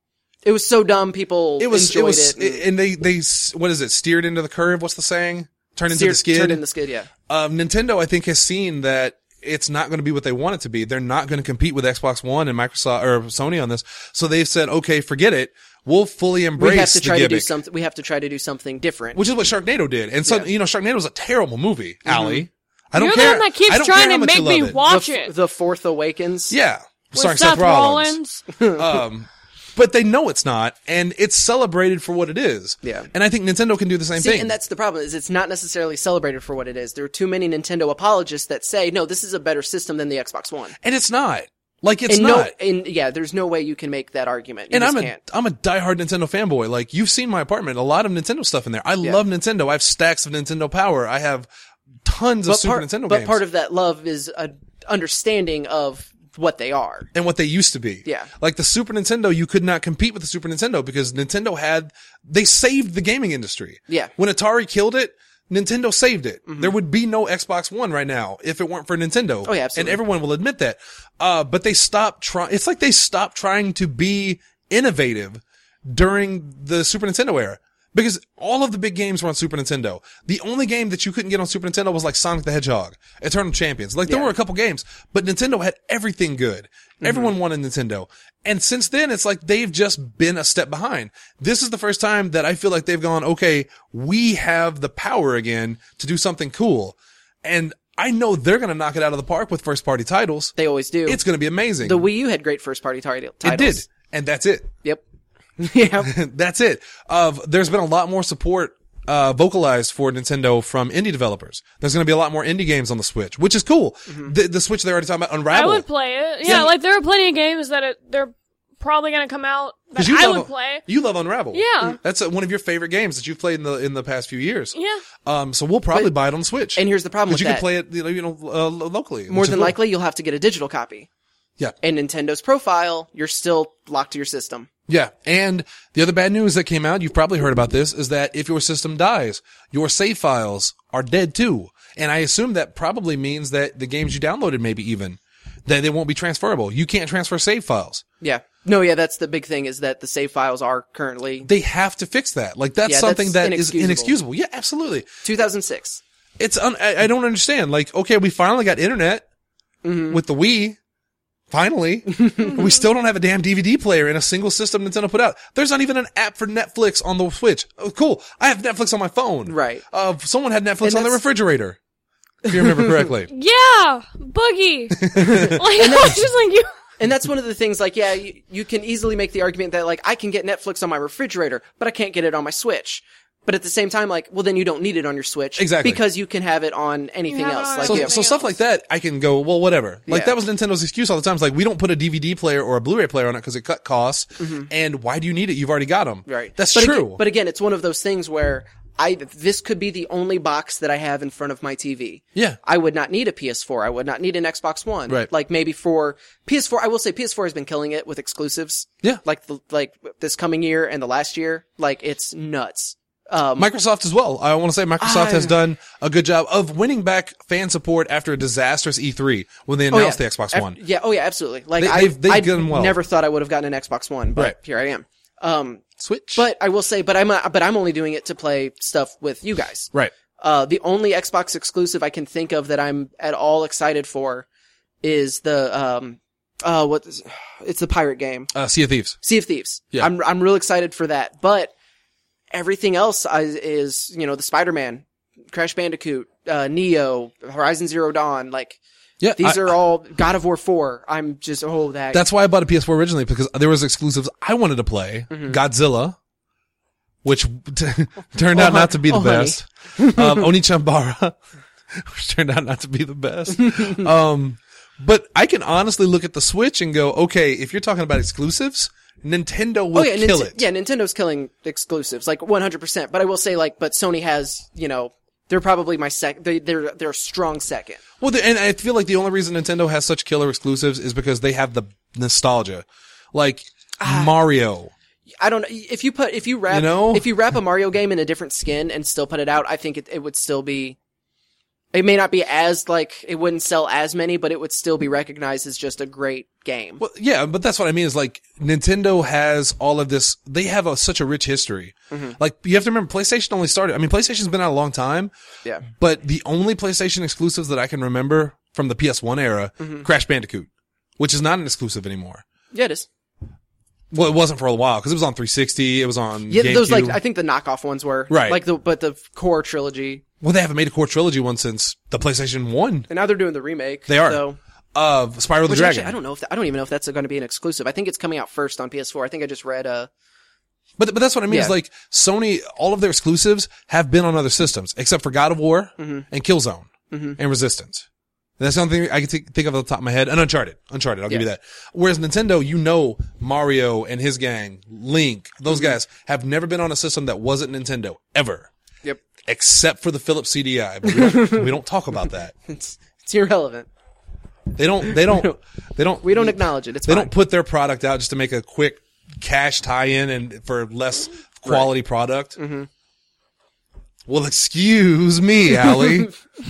It was so dumb, people it was, enjoyed it was, it. and and they, they, what is it? Steered into the curve. What's the saying? Turned into steered- the skid. Turned in the skid, yeah. um, Nintendo, I think, has seen that it's not going to be what they want it to be. They're not going to compete with Xbox One and Microsoft or Sony on this. So they've said, okay, forget it. We'll fully embrace We have to try the to do gimmick, something. We have to try to do something different. which is what Sharknado did. And so, Yeah. you know, Sharknado was a terrible movie, Allie. I don't You're care. the one that keeps I don't trying care how to much you make me love it. watch the, it. the Fourth Awakens. Yeah. With Sorry, Seth, Seth Rollins. Rollins. um, but they know it's not, and it's celebrated for what it is. Yeah. And I think Nintendo can do the same See, thing. and that's the problem, is it's not necessarily celebrated for what it is. There are too many Nintendo apologists that say, no, this is a better system than the Xbox One. And it's not. Like, it's and not. no, and yeah, there's no way you can make that argument. You And just I'm a, can't. I'm a diehard Nintendo fanboy. Like, you've seen my apartment. A lot of Nintendo stuff in there. I Yeah. love Nintendo. I have stacks of Nintendo Power. I have tons of But Super part, Nintendo but games. part of that love is a understanding of what they are. and what they used to be. Yeah. Like the Super Nintendo, you could not compete with the Super Nintendo because Nintendo had, they saved the gaming industry. Yeah. When Atari killed it, Nintendo saved it. There would be no Xbox One right now if it weren't for Nintendo. Oh, yeah, absolutely. And everyone will admit that. Uh, but they stopped trying, it's like they stopped trying to be innovative during the Super Nintendo era. Because all of the big games were on Super Nintendo. The only game that you couldn't get on Super Nintendo was like Sonic the Hedgehog, Eternal Champions. Like there Yeah. were a couple games, but Nintendo had everything good. Everyone wanted Nintendo. And since then, it's like they've just been a step behind. This is the first time that I feel like they've gone, okay, we have the power again to do something cool. And I know they're going to knock it out of the park with first party titles. They always do. It's going to be amazing. the Wii U had great first party tar- titles. It did. And that's it. Yep. yeah. That's it. Uh, there's been a lot more support, uh, vocalized for Nintendo from indie developers. There's going to be a lot more indie games on the Switch, which is cool. The, the Switch they're already talking about, I Unravel. would play it. Yeah, Yeah. like there are plenty of games that it, they're probably gonna come out that 'Cause you I love- would play. You love Unravel. Yeah. That's uh, one of your favorite games that you've played in the, in the past few years. Yeah. Um, so we'll probably But- buy it on the Switch. And here's the problem Because with you that. can play it, you know, you know, uh, lo- locally. More which is than cool. likely, you'll have to get a digital copy. Yeah. And Nintendo's profile, you're still locked to your system. Yeah. And the other bad news that came out, you've probably heard about this, is that if your system dies, your save files are dead too. And I assume that probably means that the games you downloaded, maybe even, that they won't be transferable. You can't transfer save files. Yeah. No, yeah, that's the big thing, is that the save files are currently They have to fix that. Like that's Yeah, something that's that is inexcusable. inexcusable. Yeah, absolutely. two thousand six. It's un- I, I don't understand. Like, okay, we finally got internet Mm-hmm. with the Wii. Finally, we still don't have a damn D V D player in a single system Nintendo put out. There's not even an app for Netflix on the Switch. Oh, cool. I have Netflix on my phone. Right. Uh, someone had Netflix And on the that's- refrigerator. If you remember correctly. Yeah, Boogie. like, I was just like you. And that's one of the things, like, yeah, you, you can easily make the argument that, like, I can get Netflix on my refrigerator, but I can't get it on my Switch. But at the same time, like, well, then you don't need it on your Switch. Exactly. Because you can have it on anything have it else. on Like, So, yeah. everything so stuff else. like that, I can go, well, whatever. Like Yeah. that was Nintendo's excuse all the time. It's like, we don't put a D V D player or a Blu-ray player on it because it cut costs. And why do you need it? You've already got them. Right. That's but true. Again, but again, it's one of those things where I this could be the only box that I have in front of my T V. Yeah. I would not need a P S four. I would not need an Xbox One. Right. Like maybe for P S four, I will say P S four has been killing it with exclusives. Yeah. Like the, like this coming year and the last year. Like it's nuts. Um, Microsoft as well. I want to say Microsoft I- has done a good job of winning back fan support after a disastrous E three when they oh, announced yeah. the Xbox Af- One. Yeah. Oh yeah, absolutely. Like They- I, they've- they've I done well. never thought I would have gotten an Xbox One, but Right. here I am. Um, Switch. but I will say, but I'm, uh, but I'm only doing it to play stuff with you guys. right. Uh, the only Xbox exclusive I can think of that I'm at all excited for is the, um, uh, what is, it's the pirate game. Uh, Sea of Thieves. Sea of Thieves. Yeah. I'm, I'm real excited for that, but everything else is, is you know, the Spider-Man, Crash Bandicoot, uh, Neo, Horizon Zero Dawn, like, Yeah. these I- are all God of War four. I'm just, oh, that. That's why I bought a P S four originally, because there was exclusives I wanted to play. Mm-hmm. Godzilla, which t- turned out Oh, not to be the oh, honey. best. um, Onichambara, which turned out not to be the best. um, but I can honestly look at the Switch and go, okay, if you're talking about exclusives, Nintendo will Oh yeah, kill Nint- it. yeah, Nintendo's killing exclusives, like one hundred percent. But I will say, like, but Sony has, you know, they're probably my sec, they, they're, they're a strong second. Well, the, and I feel like the only reason Nintendo has such killer exclusives is because they have the nostalgia. Like, Ah. Mario. I don't know, if you put, if you wrap, You know? if you wrap a Mario game in a different skin and still put it out, I think it, it would still be, it may not be as, like, it wouldn't sell as many, but it would still be recognized as just a great game. Well, yeah, but that's what I mean is like Nintendo has all of this. They have a, such a rich history. Mm-hmm. Like you have to remember, PlayStation only started. I mean, PlayStation's been out a long time, Yeah. but the only PlayStation exclusives that I can remember from the P S one era, Mm-hmm. Crash Bandicoot, which is not an exclusive anymore. Yeah, it is. Well, it wasn't for a while because it was on three sixty. It was on Yeah, GameCube. those, like, I think the knockoff ones were. Right. Like the, but the core trilogy. well, they haven't made a core trilogy one since the PlayStation one. And now they're doing the remake. They are. So. Of Spyro the Which Dragon. actually, I don't know if that, I don't even know if that's going to be an exclusive. I think it's coming out first on P S four. I think I just read uh But but that's what I mean. Yeah. Is like Sony, all of their exclusives have been on other systems, except for God of War Mm-hmm. and Killzone and Resistance. And that's the only thing I can think think of off the top of my head. And Uncharted, Uncharted, I'll give you Yeah. that. Whereas Nintendo, you know, Mario and his gang, Link, those Mm-hmm. guys have never been on a system that wasn't Nintendo ever, Yep. except for the Philips C D I. But we don't, we don't talk about that. It's it's irrelevant. They don't. They don't. They don't. We don't acknowledge it. It's They fine. don't put their product out just to make a quick cash tie-in and for less quality product. Mm-hmm. Well, excuse me, Allie.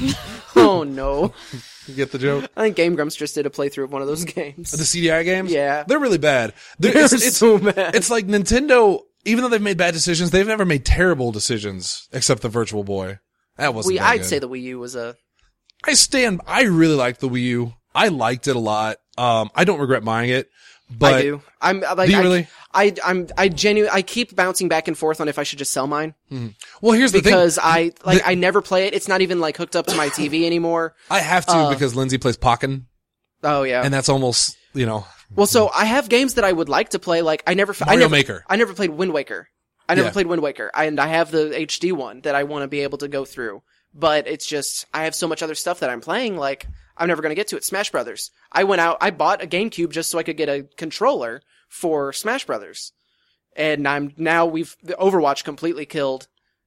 Oh no. You get the joke? I think Game Grumps just did a playthrough of one of those games. The C D I games? Yeah. They're really bad. They're, They're it's, it's, so bad. It's like Nintendo, even though they've made bad decisions, they've never made terrible decisions, except the Virtual Boy. That wasn't we that I'd good. say the Wii U was a I stand, I really liked the Wii U. I liked it a lot. Um, I don't regret buying it, but I do. I'm I- like Do you I, really? I I'm I genuinely I keep bouncing back and forth on if I should just sell mine well, here's the because thing. I like The- I never play it. It's not even like hooked up to my T V anymore. I have to uh, because Lindsay plays Pokken, Oh yeah. and that's almost, you know, Well, so I have games that I would like to play. Like I never, I Mario never, Maker. I never played Wind Waker. I never Yeah. played Wind Waker, and I have the H D one that I want to be able to go through. But it's just I have so much other stuff that I'm playing. Like I'm never going to get to it. Smash Brothers. I went out. I bought a GameCube just so I could get a controller for Smash Brothers, and I'm now we've the Overwatch completely killed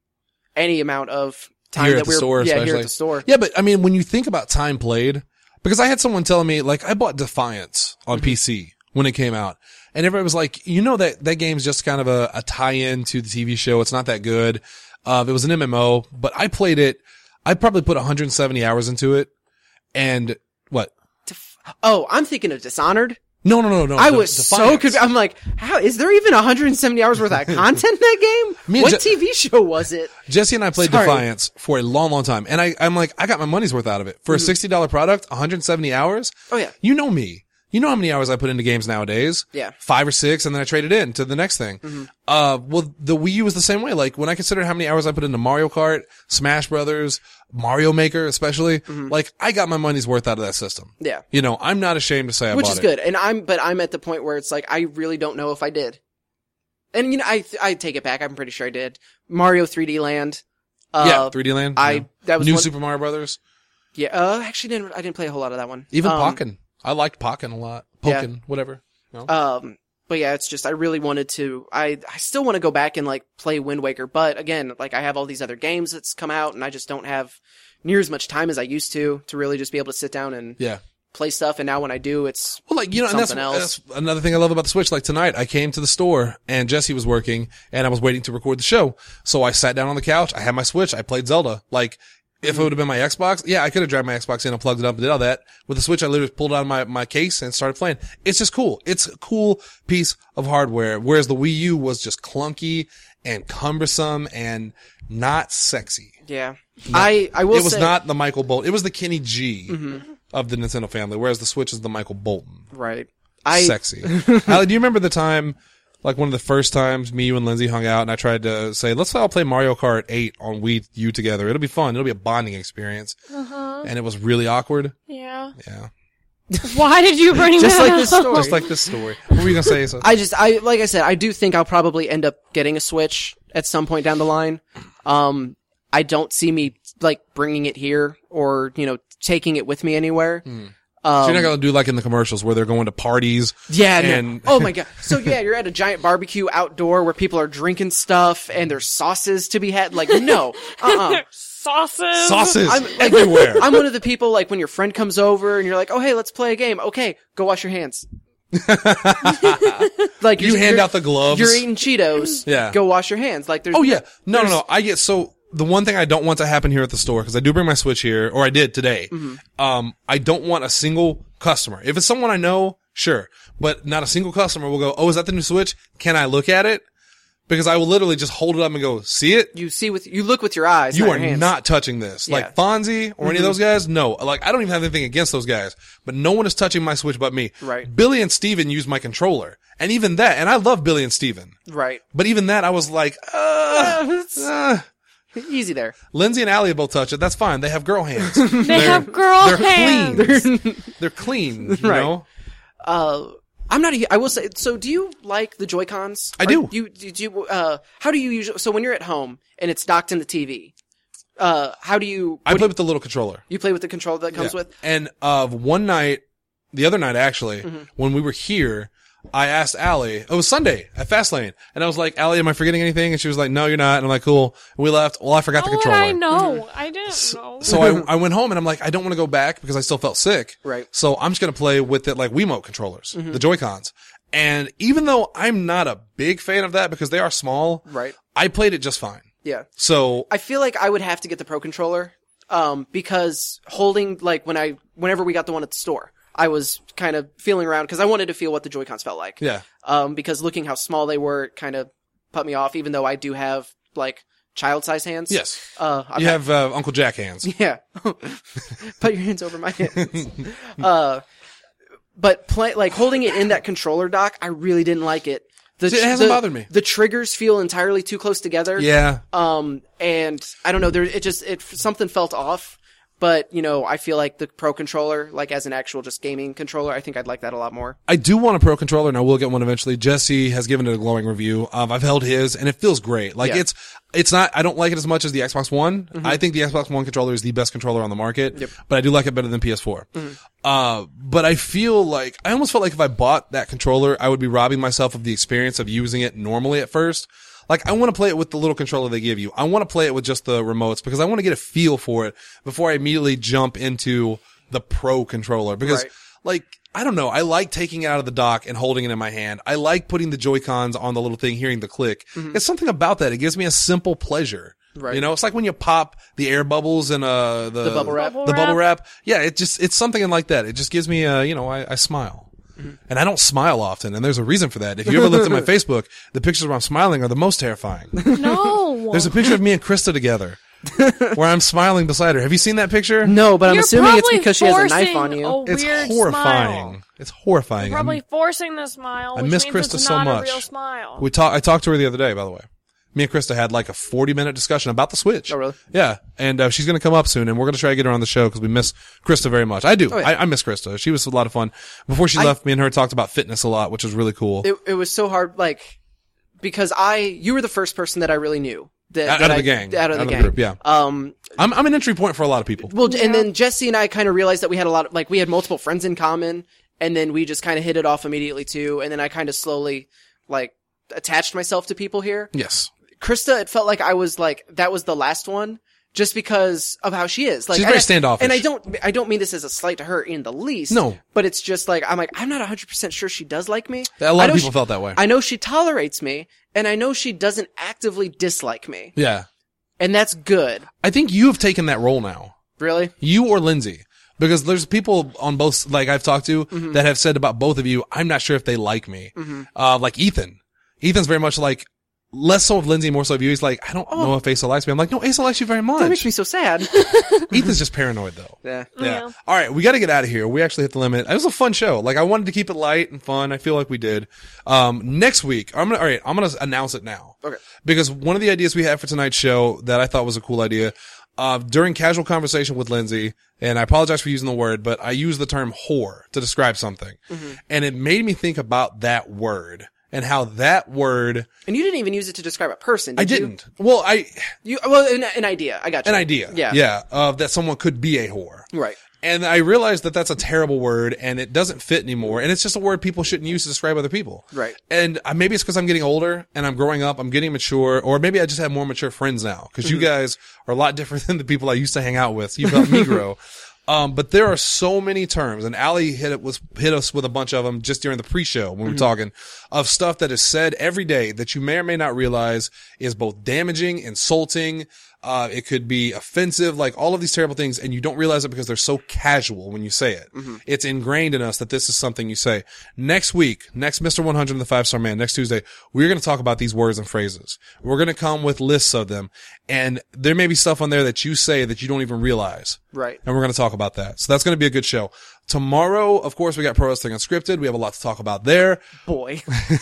any amount of time Here that at the we're store, yeah here especially. at the store. Yeah, but I mean, when you think about time played, because I had someone telling me, like, I bought Defiance on Mm-hmm. P C when it came out, and everybody was like, you know, that, that game's just kind of a, a tie-in to the T V show. It's not that good. Uh, it was an M M O, but I played it. I probably put one hundred seventy hours into it. And what? Oh, I'm thinking of Dishonored. No, no, no, no. I De- was so Defiance. confused. I'm like, how is there even one hundred seventy hours worth of content in that game? Me and What Je- T V show was it? Jesse and I played Sorry. Defiance for a long, long time. And I, I'm like, I got my money's worth out of it. For a sixty dollars product, one hundred seventy hours. Oh, yeah. You know me. You know how many hours I put into games nowadays. Yeah. Five or six, and then I trade it in to the next thing. Mm-hmm. Uh, well, the Wii U was the same way. Like, when I consider how many hours I put into Mario Kart, Smash Brothers, Mario Maker especially, like, I got my money's worth out of that system. Mm-hmm. Yeah. You know, I'm not ashamed to say I Which bought is it. good. And I'm, but I'm at the point where it's like, I really don't know if I did. And, you know, I, I take it back. I'm pretty sure I did. Mario three D Land. Uh, Yeah, three D Land. I- yeah. that was New one- Super Mario Brothers. Yeah, uh, actually didn't, I didn't play a whole lot of that one. Even um, Pokken. I liked Pokken a lot. Yeah. Pokken, whatever. No? Um, but yeah, it's just, I really wanted to, I, I still want to go back and like play Wind Waker, but again, like I have all these other games that's come out and I just don't have near as much time as I used to, to really just be able to sit down and Yeah. play stuff. And now when I do, it's Well, like, you know, and that's, something else. that's another thing I love about the Switch. Like tonight, I came to the store and Jesse was working and I was waiting to record the show. So I sat down on the couch. I had my Switch. I played Zelda. Like, if it would have been my Xbox, yeah, I could have dragged my Xbox in and plugged it up and did all that. With the Switch, I literally pulled out my, my case and started playing. It's just cool. It's a cool piece of hardware. Whereas the Wii U was just clunky and cumbersome and not sexy. Yeah. I, I will It was say, not the Michael Bolton. It was the Kenny G Mm-hmm. of the Nintendo family, whereas the Switch is the Michael Bolton. right. I, Sexy. Allie, do you remember the time, like one of the first times me, you, and Lindsay hung out and I tried to say, let's all play Mario Kart eight on Wii U together. It'll be fun. It'll be a bonding experience. Uh-huh. And it was really awkward. Yeah. Yeah. Why did you bring just that like this up? story. Just like this story. What were you going to say? So? I just, I, like I said, I do think I'll probably end up getting a Switch at some point down the line. Um, I don't see me, like, bringing it here or, you know, taking it with me anywhere. Um, So you're not going to do like in the commercials where they're going to parties. yeah, no. and Oh my god. So yeah, you're at a giant barbecue outdoor where people are drinking stuff and there's sauces to be had. Like, no. Uh-uh. Sauces. sauces I'm, like, everywhere. I'm one of the people, like, when your friend comes over and you're like, oh, hey, let's play a game. Okay, go wash your hands. Like, You you're- hand you're- out the gloves. You're eating Cheetos. Yeah. Go wash your hands. Like, there's. Oh yeah. No, no, there's- no. I get, so the one thing I don't want to happen here at the store, cause I do bring my Switch here, or I did today. Mm-hmm. Um, I don't want a single customer. If it's someone I know, sure. But not a single customer will go, oh, is that the new Switch? Can I look at it? Because I will literally just hold it up and go, see it? You see with, you look with your eyes. You not are your hands. not touching this. Yeah. Like Fonzie or any of those guys? No. Like, I don't even have anything against those guys. But no one is touching my Switch but me. Right. Billy and Steven use my controller. And even that, and I love Billy and Steven. Right. But even that, I was like, uh, uh. Easy there. Lindsay and Allie both touch it. That's fine. They have girl hands. They They're- have girl they're hands. clean. They're clean, you Right. know? Uh, I'm not a, I will say, so do you like the Joy-Cons? I Are do. You, do you, uh, how do you usually, so when you're at home and it's docked in the T V, uh, how do you, I what play do with the little controller. you, you play with the controller that comes Yeah. with? And, uh, one night, the other night actually, Mm-hmm. when we were here, I asked Allie, it was Sunday at Fastlane, and I was like, Allie, am I forgetting anything? And she was like, no, you're not. And I'm like, cool. And we left. Well, I forgot How the would controller. I know? I didn't know. So I, I went home and I'm like, I don't want to go back because I still felt sick. Right. So I'm just going to play with it like Wiimote controllers, Mm-hmm. the Joy-Cons. And even though I'm not a big fan of that because they are small, Right. I played it just fine. Yeah. So I feel like I would have to get the Pro Controller, um, because holding, like, when I, whenever we got the one at the store, I was kind of feeling around because I wanted to feel what the Joy-Cons felt like. yeah, Um, because looking how small they were kind of put me off, even though I do have, like, child-sized hands. yes, Uh, I've you had- have uh, Uncle Jack hands. Yeah. Put your hands over my hands. uh, but play, like, holding it in that controller dock, I really didn't like it. The, See, it hasn't the- bothered me. The triggers feel entirely too close together. Yeah, Um, and I don't know, there, it just, it, something felt off. But, you know, I feel like the Pro Controller, like as an actual just gaming controller, I think I'd like that a lot more. I do want a Pro Controller, and I will get one eventually. Jesse has given it a glowing review. Um, I've held his, and it feels great. Like Yeah. it's, it's not. I don't like it as much as the Xbox One. I think the Xbox One controller is the best controller on the market. Yep. But I do like it better than P S four. Uh, but I feel like I almost felt like if I bought that controller, I would be robbing myself of the experience of using it normally at first. Like, I want to play it with the little controller they give you. I want to play it with just the remotes because I want to get a feel for it before I immediately jump into the Pro controller. Because, Right. like, I don't know. I like taking it out of the dock and holding it in my hand. I like putting the Joy-Cons on the little thing, hearing the click. It's something about that. It gives me a simple pleasure. Right. You know, it's like when you pop the air bubbles in uh the, The bubble wrap. the bubble wrap. Yeah, it just, it's something like that. It just gives me a, you know, I, I smile. And I don't smile often, and there's a reason for that. If you ever looked at my Facebook, the pictures where I'm smiling are the most terrifying. No. There's a picture of me and Krista together, where I'm smiling beside her. Have you seen that picture? No, but I'm You're assuming it's probably because she has a knife forcing on you. a It's weird horrifying. Smile. It's horrifying. You're probably I'm- forcing the smile. I Which miss means Krista it's so not much. A real smile. We talk, I talked to her the other day, by the way. Me and Krista had like a forty minute discussion about the Switch. Oh, really? Yeah. And uh, she's going to come up soon, and we're going to try to get her on the show because we miss Krista very much. I do. Oh, yeah. I, I miss Krista. She was a lot of fun. Before she I- left, me and her talked about fitness a lot, which was really cool. It, it was so hard, like, because I, you were the first person that I really knew. That, Out- that out of I- the gang. Out of Out the of the gang. group, yeah. Um, I'm, I'm an entry point for a lot of people. well, and then Jesse and I kind of realized that we had a lot of, like, we had multiple friends in common. and then we just kind of hit it off immediately too. And then I kind of slowly like attached myself to people here. Yes. Krista, it felt like I was like, that was the last one just because of how she is. Like, She's very and I, standoffish. And I don't, I don't mean this as a slight to her in the least. No. But it's just like, I'm like, I'm not one hundred percent sure she does like me. A lot I of know people she, felt that way. I know she tolerates me, and I know she doesn't actively dislike me. Yeah. And that's good. I think you have taken that role now. Really? You or Lindsay. Because there's people on both, like I've talked to, mm-hmm. that have said about both of you, I'm not sure if they like me. Mm-hmm. Uh, like Ethan. Ethan's very much like, less so of Lindsay, more so of you. He's like, I don't oh. know if Asa likes me. I'm like, no, Asa likes you very much. That makes me so sad. Ethan's just paranoid though. Yeah. Yeah. Yeah. All right. We got to get out of here. We actually hit the limit. It was a fun show. Like I wanted to keep it light and fun. I feel like we did. Um, next week, I'm going to, all right, I'm going to announce it now. Okay. Because one of the ideas we had for tonight's show that I thought was a cool idea, uh, during casual conversation with Lindsay, and I apologize for using the word, but I use the term whore to describe something. Mm-hmm. And it made me think about that word. And how that word... And you didn't even use it to describe a person, did I didn't. You? Well, I... You, well, an, an idea. I got you. An idea. Yeah. Yeah. Of that someone could be a whore. Right. And I realized that that's a terrible word and it doesn't fit anymore. And it's just a word people shouldn't use to describe other people. Right. And uh, maybe it's because I'm getting older and I'm growing up, I'm getting mature, or maybe I just have more mature friends now. Because mm-hmm. you guys are a lot different than the people I used to hang out with. You've helped me grow. Um, but there are so many terms, and Allie hit it was hit us with a bunch of them just during the pre-show when we mm-hmm. were talking of stuff that is said every day that you may or may not realize is both damaging, insulting. Uh, it could be offensive, like all of these terrible things, and you don't realize it because they're so casual when you say it. Mm-hmm. It's ingrained in us that this is something you say. Next week, next Mister one hundred and the Five Star Man, next Tuesday, we're going to talk about these words and phrases. We're going to come with lists of them, and there may be stuff on there that you say that you don't even realize. Right. And we're going to talk about that. So that's going to be a good show. Tomorrow, of course, we got Pro Wrestling Unscripted. We have a lot to talk about there. Boy.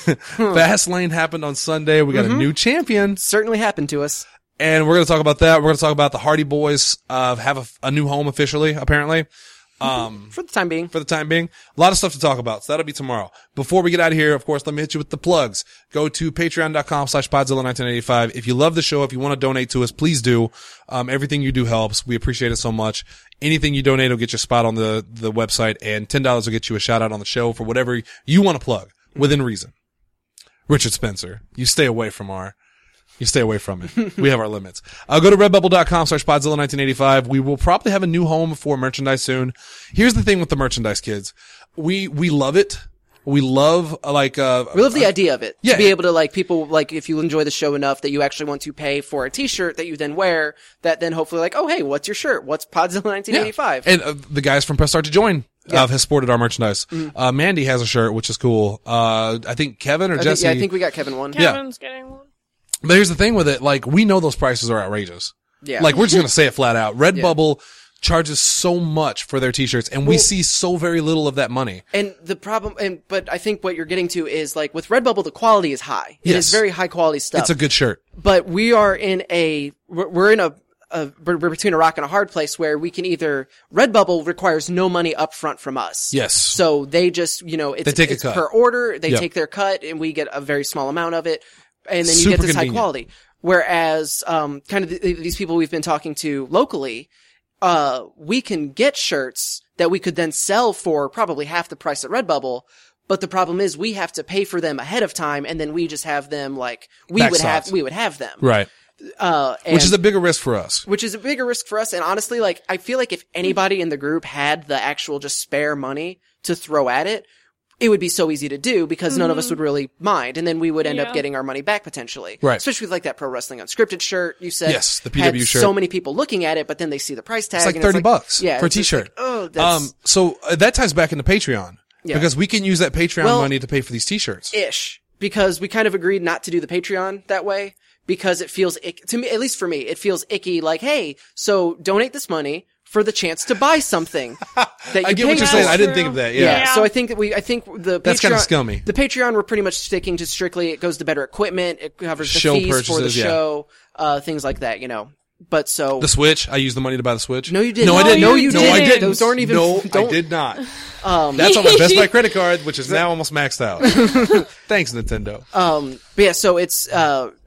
Fastlane happened on Sunday. We got mm-hmm. a new champion. Certainly happened to us. And we're going to talk about that. We're going to talk about the Hardy Boys, uh, have a, a new home officially, apparently. Um, for the time being. For the time being. A lot of stuff to talk about. So that'll be tomorrow. Before we get out of here, of course, let me hit you with the plugs. Go to patreon.com slash podzilla nineteen eighty-five. If you love the show, if you want to donate to us, please do. Um, everything you do helps. We appreciate it so much. Anything you donate will get you a spot on the, the website, and ten dollars will get you a shout out on the show for whatever you want to plug within reason. Richard Spencer, you stay away from our, You stay away from it. We have our limits. Uh, go to redbubble.com slash podzilla nineteen eighty-five. We will probably have a new home for merchandise soon. Here's the thing with the merchandise, kids. We, we love it. We love, uh, like, uh, we love the uh, idea of it. Yeah. To be able to, like, people, like, if you enjoy the show enough that you actually want to pay for a t-shirt that you then wear, that then hopefully, like, oh, hey, what's your shirt? What's Podzilla nineteen eighty-five? Yeah. And uh, the guys from Press Start to Join yeah. uh, has supported our merchandise. Mm-hmm. Uh, Mandy has a shirt, which is cool. Uh, I think Kevin or I Jesse. Think, yeah, I think we got Kevin one. Kevin's yeah. getting one. But here's the thing with it, like, we know those prices are outrageous. Yeah. Like, we're just gonna say it flat out. Redbubble yeah. charges so much for their t-shirts, and well, we see so very little of that money. And the problem, and, but I think what you're getting to is, like, with Redbubble, the quality is high. It yes. is very high quality stuff. It's a good shirt. But we are in a, we're, we're in a, a, we're between a rock and a hard place where we can either, Redbubble requires no money up front from us. Yes. So they just, you know, it's, they take it's a cut. per order, they yep. take their cut, and we get a very small amount of it, and then Super you get this convenient. high quality. Whereas, um, kind of the, these people we've been talking to locally, uh, we can get shirts that we could then sell for probably half the price at Redbubble. But the problem is we have to pay for them ahead of time, and then we just have them like, we Backstopped. would have, we would have them. Right. Uh, and, which is a bigger risk for us. Which is a bigger risk for us. And honestly, like, I feel like if anybody in the group had the actual just spare money to throw at it, it would be so easy to do because mm-hmm. none of us would really mind. And then we would end yeah. up getting our money back potentially. Right. Especially with like that Pro Wrestling Unscripted shirt you said. Yes, the P W had shirt. So many people looking at it, but then they see the price tag. It's like and thirty it's like, bucks yeah, for a it's just t-shirt. Like, oh, that's... Um, so uh, that ties back into Patreon. Yeah. Because we can use that Patreon well, money to pay for these t-shirts. Ish. Because we kind of agreed not to do the Patreon that way. Because it feels, ick- to me, at least for me, it feels icky like, hey, so donate this money for the chance to buy something that you I get what you're for. saying. I didn't think of that. Yeah. Yeah. Yeah. So I think that we, I think the That's Patreon, kind of scummy. The Patreon, we're pretty much sticking to strictly, it goes to better equipment, it covers the Show fees purchases, for the yeah. show, uh, things like that, you know. But so. The Switch. I used the money to buy the Switch. No, you didn't. No, I No, didn't. you No, you didn't. didn't. No, I didn't. Those aren't even. No, don't, I did not. Um, That's on my Best Buy credit card, which is now almost maxed out. Thanks, Nintendo. Um, but yeah, so it's, uh,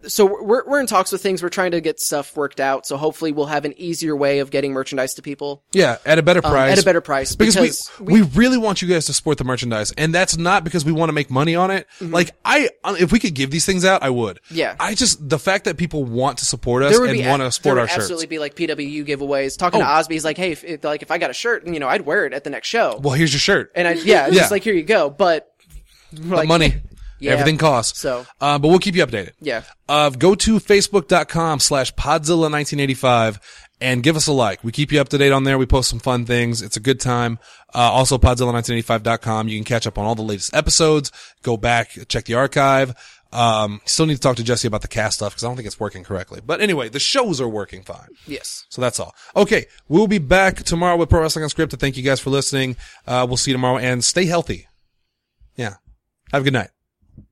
so we're we're in talks with things. We're trying to get stuff worked out. So hopefully we'll have an easier way of getting merchandise to people. Yeah, at a better price. Um, at a better price. Because, Because, we, we really want you guys to support the merchandise. And that's not because we want to make money on it. Mm-hmm. Like, I, if we could give these things out, I would. Yeah. I just, the fact that people want to support us there would and be want to support there our would absolutely shirts. be like P W U giveaways. Talking to Oh. Osby, he's like, hey, if, if, like if I got a shirt, you know, I'd wear it at the next show. Well, here's your shirt. And I, yeah, it's Yeah. just like, here you go. But, But like, money. Yeah. Everything costs. So- uh, but we'll keep you updated. Yeah. Uh, go to facebook.com slash Podzilla nineteen eighty-five and give us a like. We keep you up to date on there. We post some fun things. It's a good time. Uh, also Podzilla nineteen eighty-five dot com. You can catch up on all the latest episodes. Go back, check the archive. Um, still need to talk to Jesse about the cast stuff because I don't think it's working correctly. But anyway, the shows are working fine. yes. So that's all. Okay. We'll be back tomorrow with Pro Wrestling Unscripted. Thank you guys for listening. Uh, we'll see you tomorrow and stay healthy. Yeah. Have a good night.